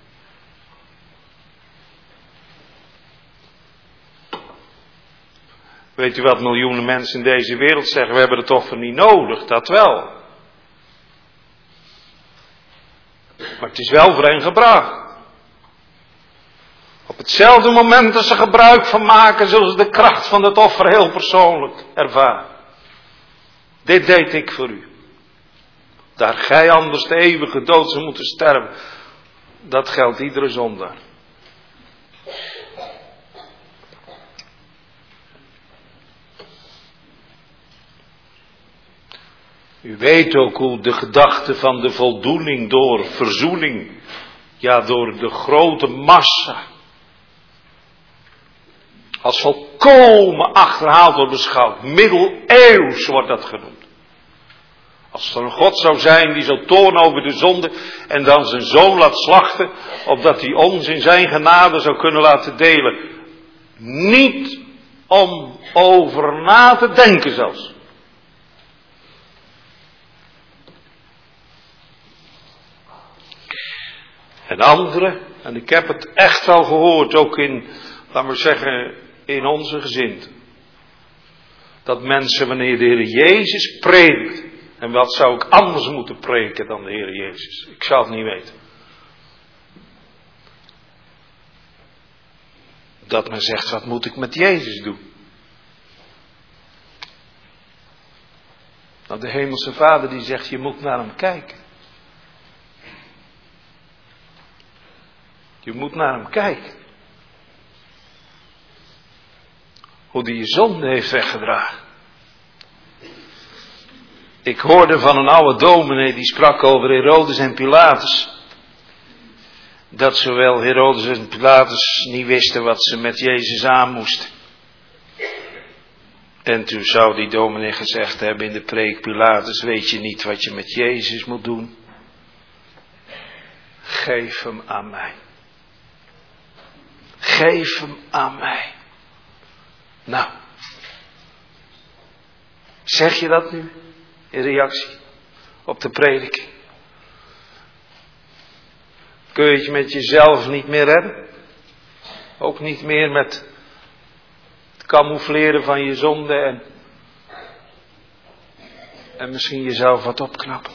Weet u wat miljoenen mensen in deze wereld zeggen? We hebben het offer niet nodig, dat wel. Maar het is wel voor hen gebracht. Op hetzelfde moment dat ze gebruik van maken, zullen ze de kracht van het offer heel persoonlijk ervaren. Dit deed ik voor u. Daar gij anders de eeuwige dood zou moeten sterven. Dat geldt iedere zondaar. U weet ook hoe de gedachte van de voldoening door verzoening, ja door de grote massa, als volkomen achterhaald wordt beschouwd. Middeleeuws wordt dat genoemd. Als er een God zou zijn die zou toornen over de zonde en dan zijn zoon laat slachten, opdat hij ons in zijn genade zou kunnen laten delen. Niet om over na te denken zelfs. En anderen, en ik heb het echt wel gehoord, ook in, laten we zeggen, in onze gezin. Dat mensen wanneer de Heer Jezus predikt, en wat zou ik anders moeten prediken dan de Heer Jezus? Ik zou het niet weten. Dat men zegt, wat moet ik met Jezus doen? Nou, de Hemelse Vader die zegt, je moet naar hem kijken. Je moet naar hem kijken. Hoe hij je zonde heeft weggedragen. Ik hoorde van een oude dominee die sprak over Herodes en Pilatus. Dat zowel Herodes en Pilatus niet wisten wat ze met Jezus aan moesten. En toen zou die dominee gezegd hebben in de preek, Pilatus, weet je niet wat je met Jezus moet doen? Geef hem aan mij. Geef hem aan mij. Nou. Zeg je dat nu? In reactie op de prediking. Kun je het met jezelf niet meer redden? Ook niet meer met het camoufleren van je zonde en misschien jezelf wat opknappen.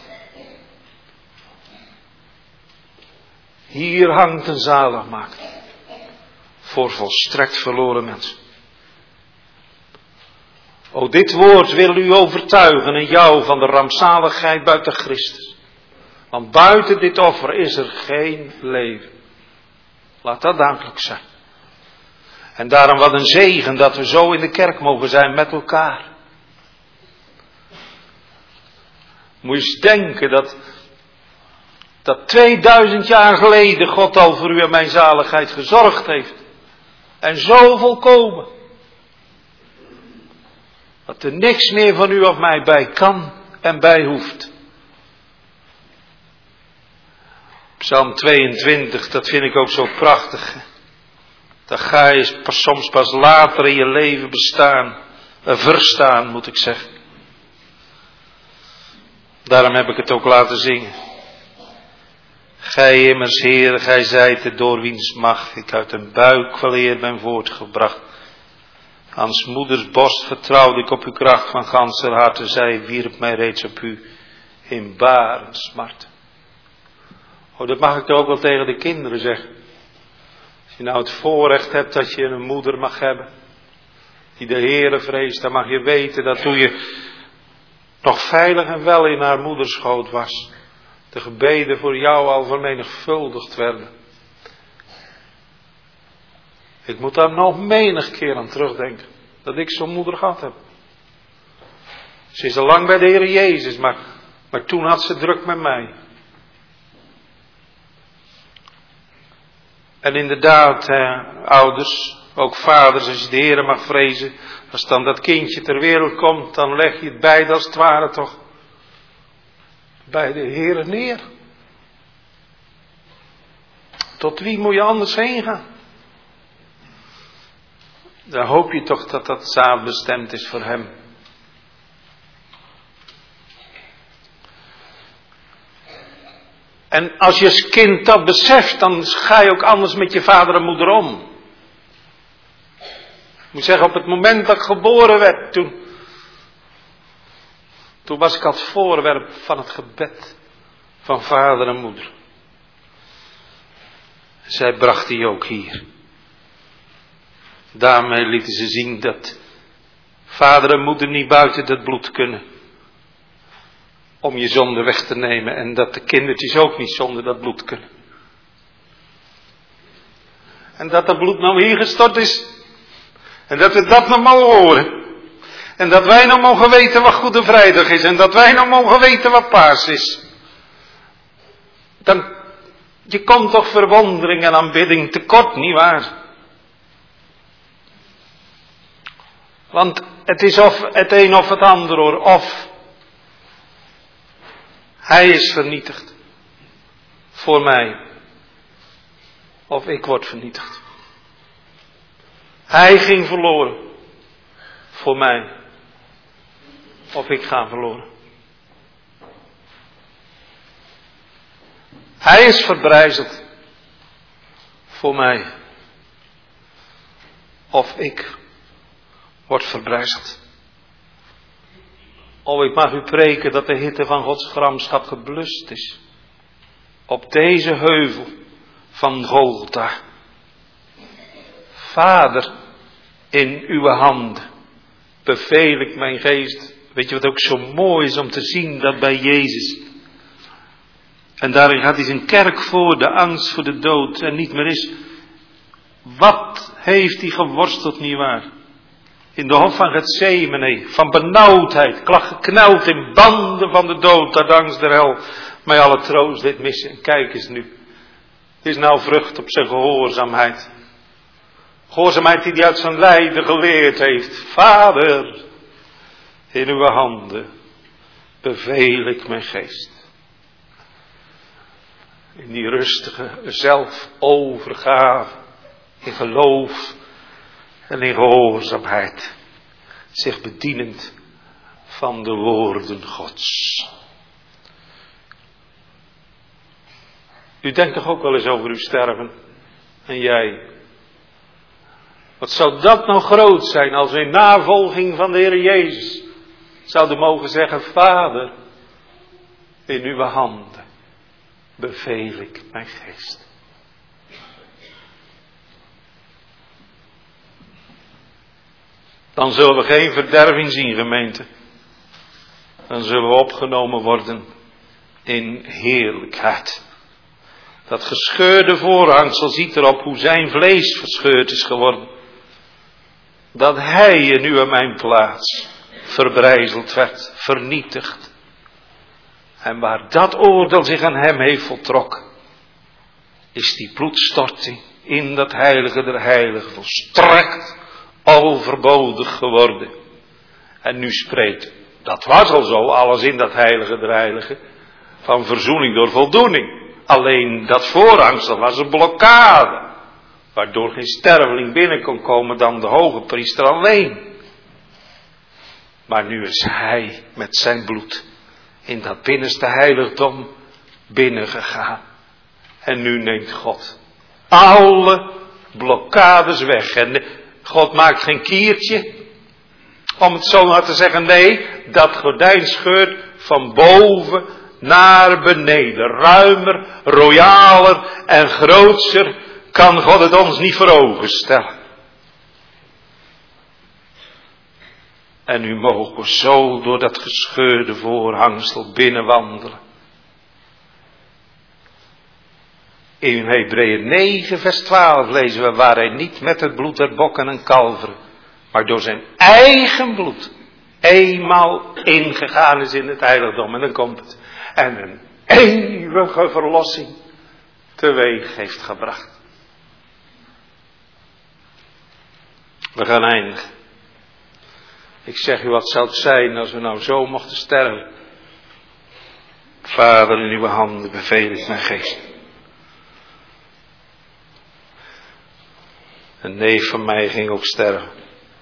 Hier hangt een zaligmaker voor volstrekt verloren mensen. O, dit woord wil u overtuigen en jou van de rampzaligheid buiten Christus. Want buiten dit offer is er geen leven. Laat dat duidelijk zijn. En daarom wat een zegen dat we zo in de kerk mogen zijn met elkaar. Moet je eens denken dat 2000 jaar geleden God al voor u en mijn zaligheid gezorgd heeft. En zo volkomen. Dat er niks meer van u of mij bij kan en bij hoeft. Psalm 22, dat vind ik ook zo prachtig. Dat ga je soms pas later in je leven verstaan moet ik zeggen. Daarom heb ik het ook laten zingen. Gij immers Heer, gij zijt het door wiens macht ik uit een buik van eer ben voortgebracht. Ans moeders borst vertrouwde ik op uw kracht van ganser harte. Zij wierp mij reeds op u in baren smart. Oh, dat mag ik toch ook wel tegen de kinderen zeggen. Als je nou het voorrecht hebt dat je een moeder mag hebben. Die de Heere vreest, dan mag je weten dat toen je nog veilig en wel in haar moederschoot was. De gebeden voor jou al vermenigvuldigd werden. Ik moet daar nog menig keer aan terugdenken. Dat ik zo'n moeder gehad heb. Ze is al lang bij de Heer Jezus. Maar toen had ze druk met mij. En inderdaad, ouders, ook vaders, als je de Heer mag vrezen. Als dan dat kindje ter wereld komt, dan leg je het beide als het ware toch bij de Heer neer. Tot wie moet je anders heen gaan? Dan hoop je toch dat dat zaad bestemd is voor hem. En als je als kind dat beseft, dan ga je ook anders met je vader en moeder om. Ik moet zeggen, op het moment dat ik geboren werd, toen was ik al het voorwerp van het gebed van vader en moeder. Zij bracht die ook hier. Daarmee lieten ze zien dat vader en moeder niet buiten dat bloed kunnen. Om je zonde weg te nemen. En dat de kindertjes ook niet zonder dat bloed kunnen. En dat dat bloed nou hier gestort is. En dat we dat nog mogen horen. En dat wij nog mogen weten wat Goede Vrijdag is. En dat wij nog mogen weten wat Paas is. Dan, je komt toch verwondering en aanbidding tekort, nietwaar? Want het is of het een of het ander hoor. Of hij is vernietigd. Voor mij. Of ik word vernietigd. Hij ging verloren. Voor mij. Of ik ga verloren. Hij is verbrijzeld. Voor mij. Of ik word verbrijzeld. Oh, ik mag u preken dat de hitte van Gods gramschap geblust is. Op deze heuvel van Golgotha. Vader, in uw handen beveel ik mijn geest. Weet je wat ook zo mooi is om te zien, dat bij Jezus. En daarin gaat hij zijn kerk voor, de angst voor de dood en niet meer is. Wat heeft hij geworsteld, nietwaar? In de hof van Getsemane, van benauwdheid, lag gekneld in banden van de dood, dat angst der hel mij alle troost deed missen. En kijk eens nu, is nou vrucht op zijn gehoorzaamheid. Gehoorzaamheid die hij uit zijn lijden geleerd heeft. Vader, in uw handen beveel ik mijn geest. In die rustige zelfovergave, in geloof en in gehoorzaamheid, zich bedienend van de woorden Gods. U denkt toch ook wel eens over uw sterven? En jij? Wat zou dat nou groot zijn als we in navolging van de Heer Jezus zouden mogen zeggen, Vader, in uw handen beveel ik mijn geest. Dan zullen we geen verderving zien, gemeente. Dan zullen we opgenomen worden in heerlijkheid. Dat gescheurde voorhangsel ziet erop hoe zijn vlees verscheurd is geworden. Dat hij in uw en mijn plaats verbrijzeld werd, vernietigd. En waar dat oordeel zich aan hem heeft voltrokken, is die bloedstorting in dat heilige der heiligen volstrekt overbodig geworden. En nu spreekt, dat was al zo, alles in dat heilige der heiligen, van verzoening door voldoening. Alleen dat voorhangsel was een blokkade, waardoor geen sterveling binnen kon komen dan de hoge priester alleen. Maar nu is hij met zijn bloed in dat binnenste heiligdom binnengegaan. En nu neemt God alle blokkades weg. En God maakt geen kiertje, om het zo maar te zeggen. Nee, dat gordijn scheurt van boven naar beneden. Ruimer, royaler en grootser kan God het ons niet voor ogen stellen. En nu mogen we zo door dat gescheurde voorhangsel binnenwandelen. In Hebreeën 9 vers 12 lezen we, waar hij niet met het bloed der bokken en kalveren, maar door zijn eigen bloed eenmaal ingegaan is in het heiligdom. En dan komt het. En een eeuwige verlossing teweeg heeft gebracht. We gaan eindigen. Ik zeg u, wat zou het zijn als we nou zo mochten sterven. Vader, in uw handen beveel ik mijn geest. Een neef van mij ging ook sterven.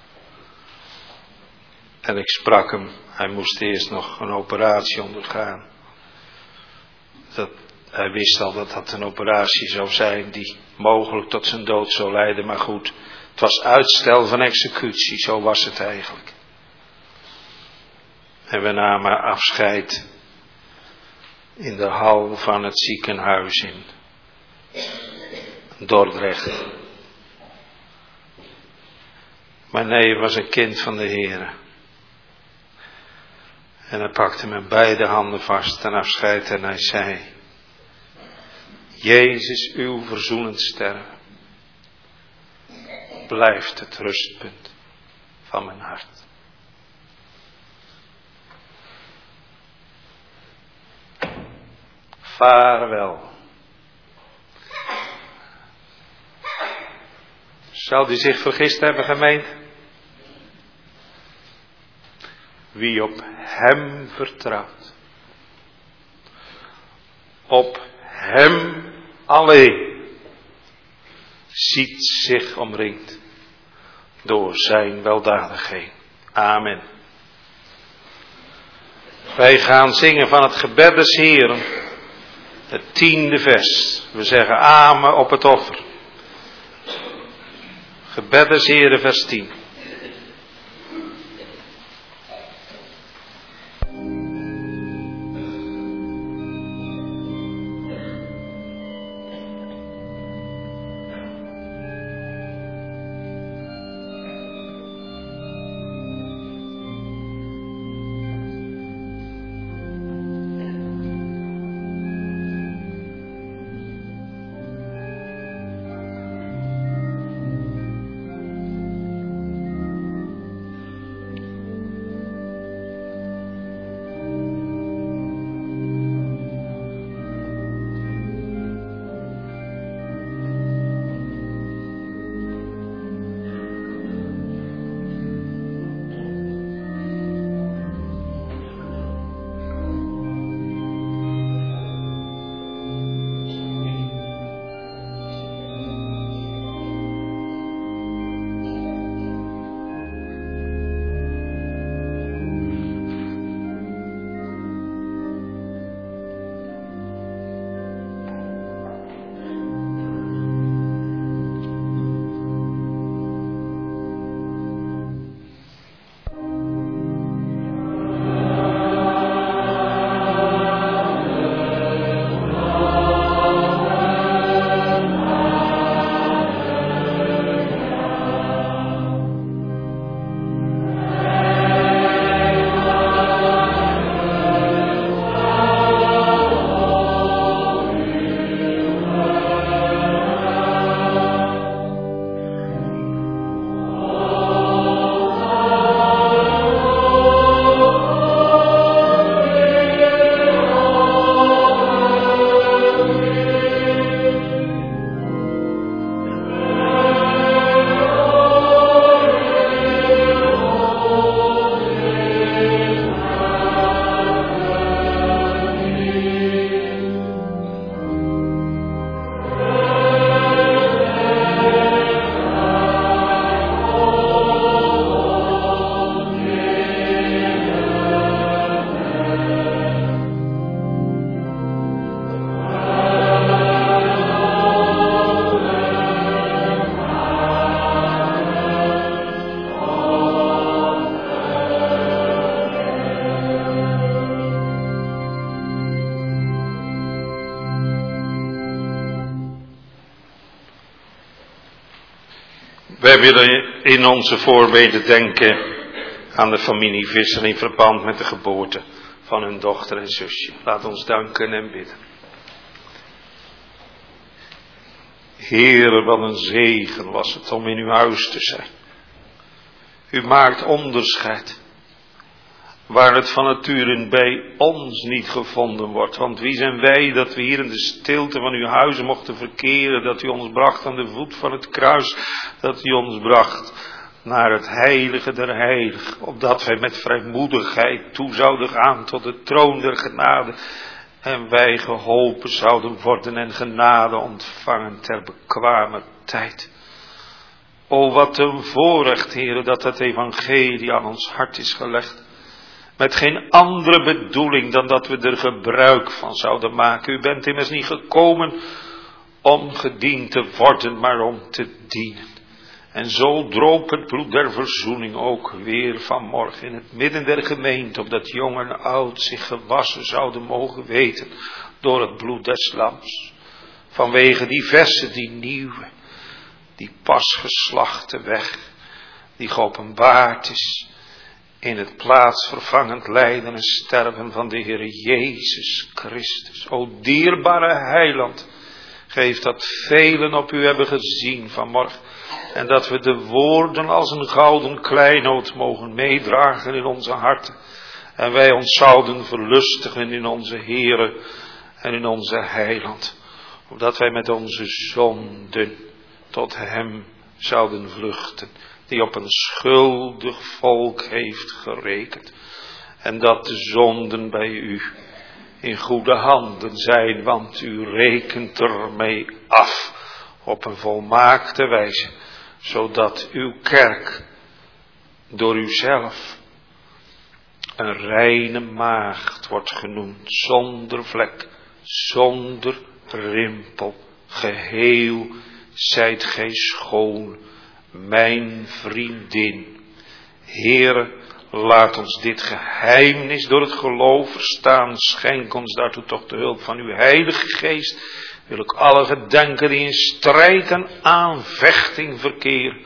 En ik sprak hem. Hij moest eerst nog een operatie ondergaan. Hij wist al dat dat een operatie zou zijn die mogelijk tot zijn dood zou leiden. Maar goed, het was uitstel van executie, zo was het eigenlijk. En we namen afscheid in de hal van het ziekenhuis in Dordrecht. Mijn neef was een kind van de Heere. En hij pakte met beide handen vast ten afscheid en hij zei: Jezus, uw verzoenend sterven blijft het rustpunt van mijn hart. Vaarwel. Zou die zich vergist hebben, gemeente? Wie op hem vertrouwt, op hem alleen, ziet zich omringd door zijn weldadigheid. Amen. Wij gaan zingen van het gebed des Heeren, het 10e vers. We zeggen amen op het offer. Gebed des Heeren, vers 10. Wij willen in onze voorbeden denken aan de familie Visser in verband met de geboorte van hun dochter en zusje. Laat ons danken en bidden. Heere, wat een zegen was het om in uw huis te zijn. U maakt onderscheid waar het van nature bij ons niet gevonden wordt. Want wie zijn wij dat we hier in de stilte van uw huizen mochten verkeren, dat u ons bracht aan de voet van het kruis, dat u ons bracht naar het heilige der heiligen, opdat wij met vrijmoedigheid toe zouden gaan tot de troon der genade en wij geholpen zouden worden en genade ontvangen ter bekwame tijd. O, wat een voorrecht, Heere, dat het evangelie aan ons hart is gelegd. Met geen andere bedoeling dan dat we er gebruik van zouden maken. U bent immers niet gekomen om gediend te worden, maar om te dienen. En zo droop het bloed der verzoening ook weer vanmorgen in het midden der gemeente, opdat jong en oud zich gewassen zouden mogen weten door het bloed des lams. Vanwege die verse, die nieuwe, die pas geslachte weg, die geopenbaard is in het plaatsvervangend lijden en sterven van de Heer Jezus Christus. O dierbare heiland, geef dat velen op u hebben gezien vanmorgen. En dat we de woorden als een gouden kleinood mogen meedragen in onze harten. En wij ons zouden verlustigen in onze Heere en in onze heiland. Opdat wij met onze zonden tot hem zouden vluchten. Die op een schuldig volk heeft gerekend. En dat de zonden bij u in goede handen zijn. Want u rekent ermee af op een volmaakte wijze. Zodat uw kerk door uzelf een reine maagd wordt genoemd. Zonder vlek, zonder rimpel. Geheel zijt gij schoon, mijn vriendin. Heere, laat ons dit geheimnis door het geloof verstaan. Schenk ons daartoe toch de hulp van uw Heilige Geest. Wil ik alle gedenken die in strijd en aanvechting verkeren.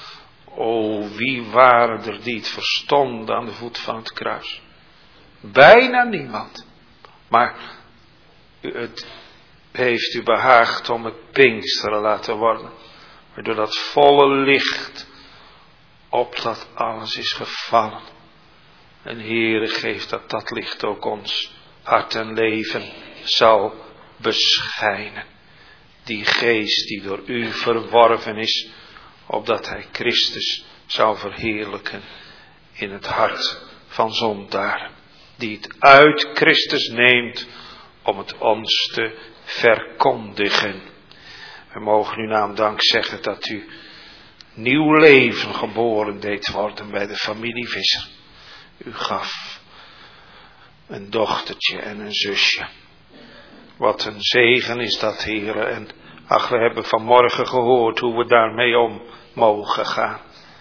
O, wie waren er die het verstonden aan de voet van het kruis? Bijna niemand. Maar het heeft u behaagd om het Pinksteren laten worden. Waardoor dat volle licht op dat alles is gevallen. En Heere, geeft dat dat licht ook ons hart en leven zal beschijnen. Die geest die door u verworven is, opdat hij Christus zou verheerlijken in het hart van zondaren. Die het uit Christus neemt om het ons te verkondigen. We mogen uw naam dank zeggen dat u nieuw leven geboren deed worden bij de familie Visser. U gaf een dochtertje en een zusje. Wat een zegen is dat, Heere. En ach, we hebben vanmorgen gehoord hoe we daarmee om mogen gaan.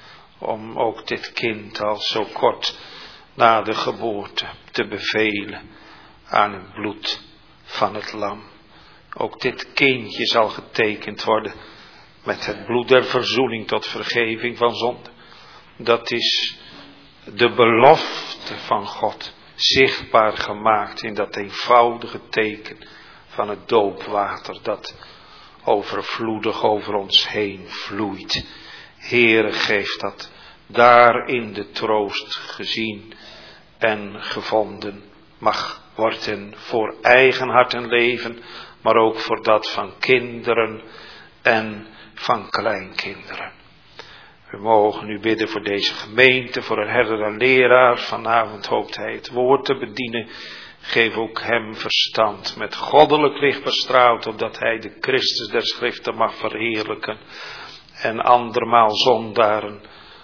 Om ook dit kind al zo kort na de geboorte te bevelen aan het bloed van het lam. Ook dit kindje zal getekend worden met het bloed der verzoening tot vergeving van zonde. Dat is de belofte van God, zichtbaar gemaakt in dat eenvoudige teken van het doopwater dat overvloedig over ons heen vloeit. Heere, geef dat daarin de troost gezien en gevonden mag worden voor eigen hart en leven, maar ook voor dat van kinderen en van kleinkinderen. We mogen nu bidden voor deze gemeente, voor een herder en leraar. Vanavond hoopt hij het woord te bedienen. Geef ook hem verstand met goddelijk licht bestraald, opdat hij de Christus der Schriften mag verheerlijken. En andermaal zondaren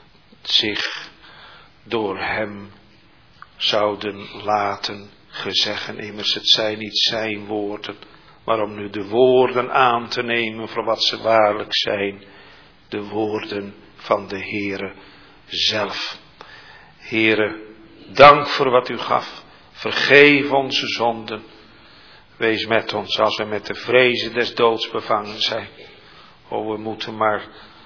zich door hem zouden laten gezeggen. Immers, het zijn niet zijn woorden, maar om nu de woorden aan te nemen voor wat ze waarlijk zijn. De woorden van de Heere zelf. Heere, dank voor wat u gaf. Vergeef onze zonden. Wees met ons als we met de vrezen des doods bevangen zijn. O, we moeten maar,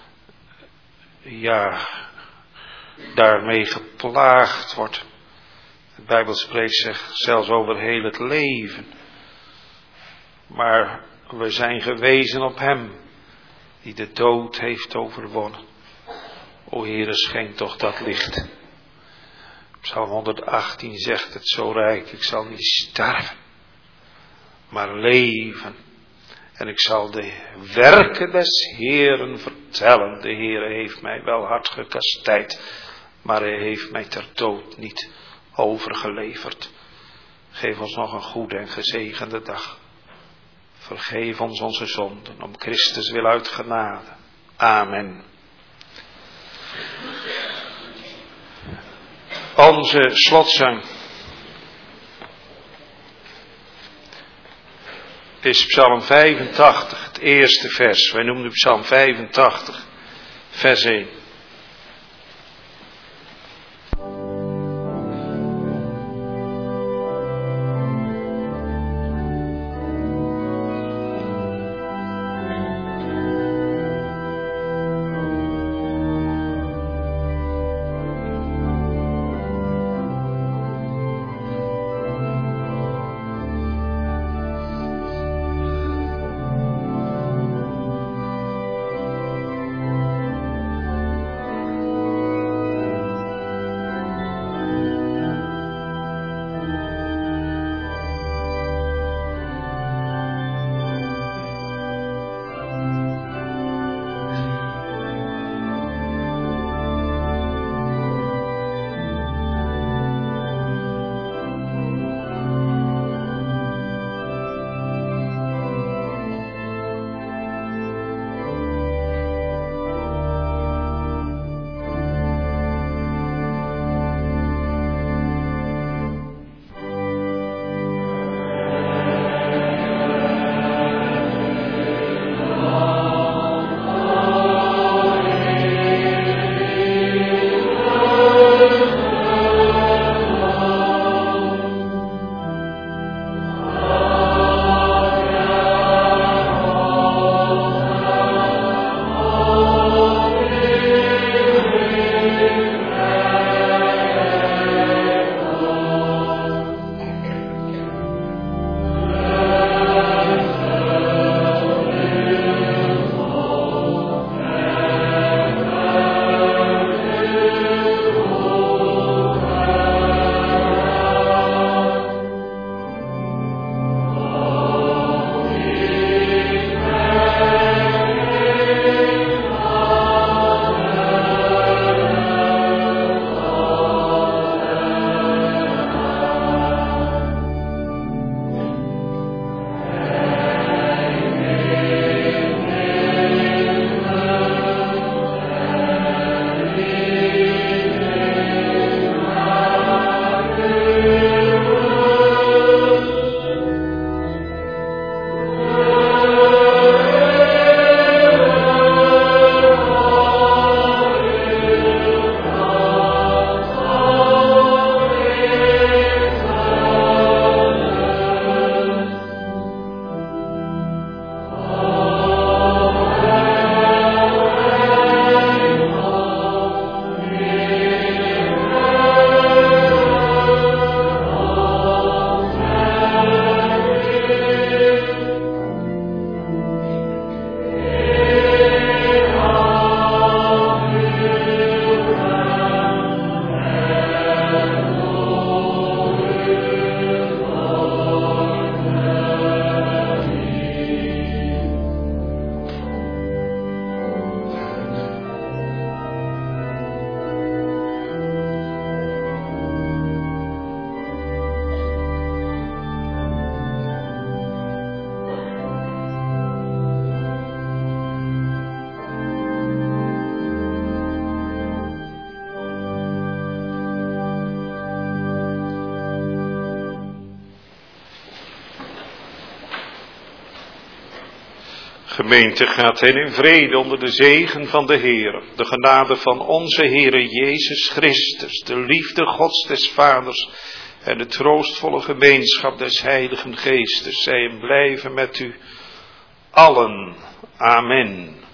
daarmee geplaagd worden. De Bijbel spreekt zich zelfs over heel het leven. Maar we zijn gewezen op hem die de dood heeft overwonnen. O Heere, schenk toch dat licht. Psalm 118 zegt het zo rijk: ik zal niet sterven, maar leven. En ik zal de werken des Heeren vertellen. De Heere heeft mij wel hard gekastijd, maar hij heeft mij ter dood niet overgeleverd. Geef ons nog een goede en gezegende dag. Vergeef ons onze zonden, om Christus wil uit genade. Amen. Onze slotzang is Psalm 85, het eerste vers. Wij noemen Psalm 85, vers 1. Gemeente, gaat hen in vrede onder de zegen van de Heer. De genade van onze Heere Jezus Christus, de liefde Gods des Vaders en de troostvolle gemeenschap des Heiligen Geestes zij en blijven met u allen. Amen.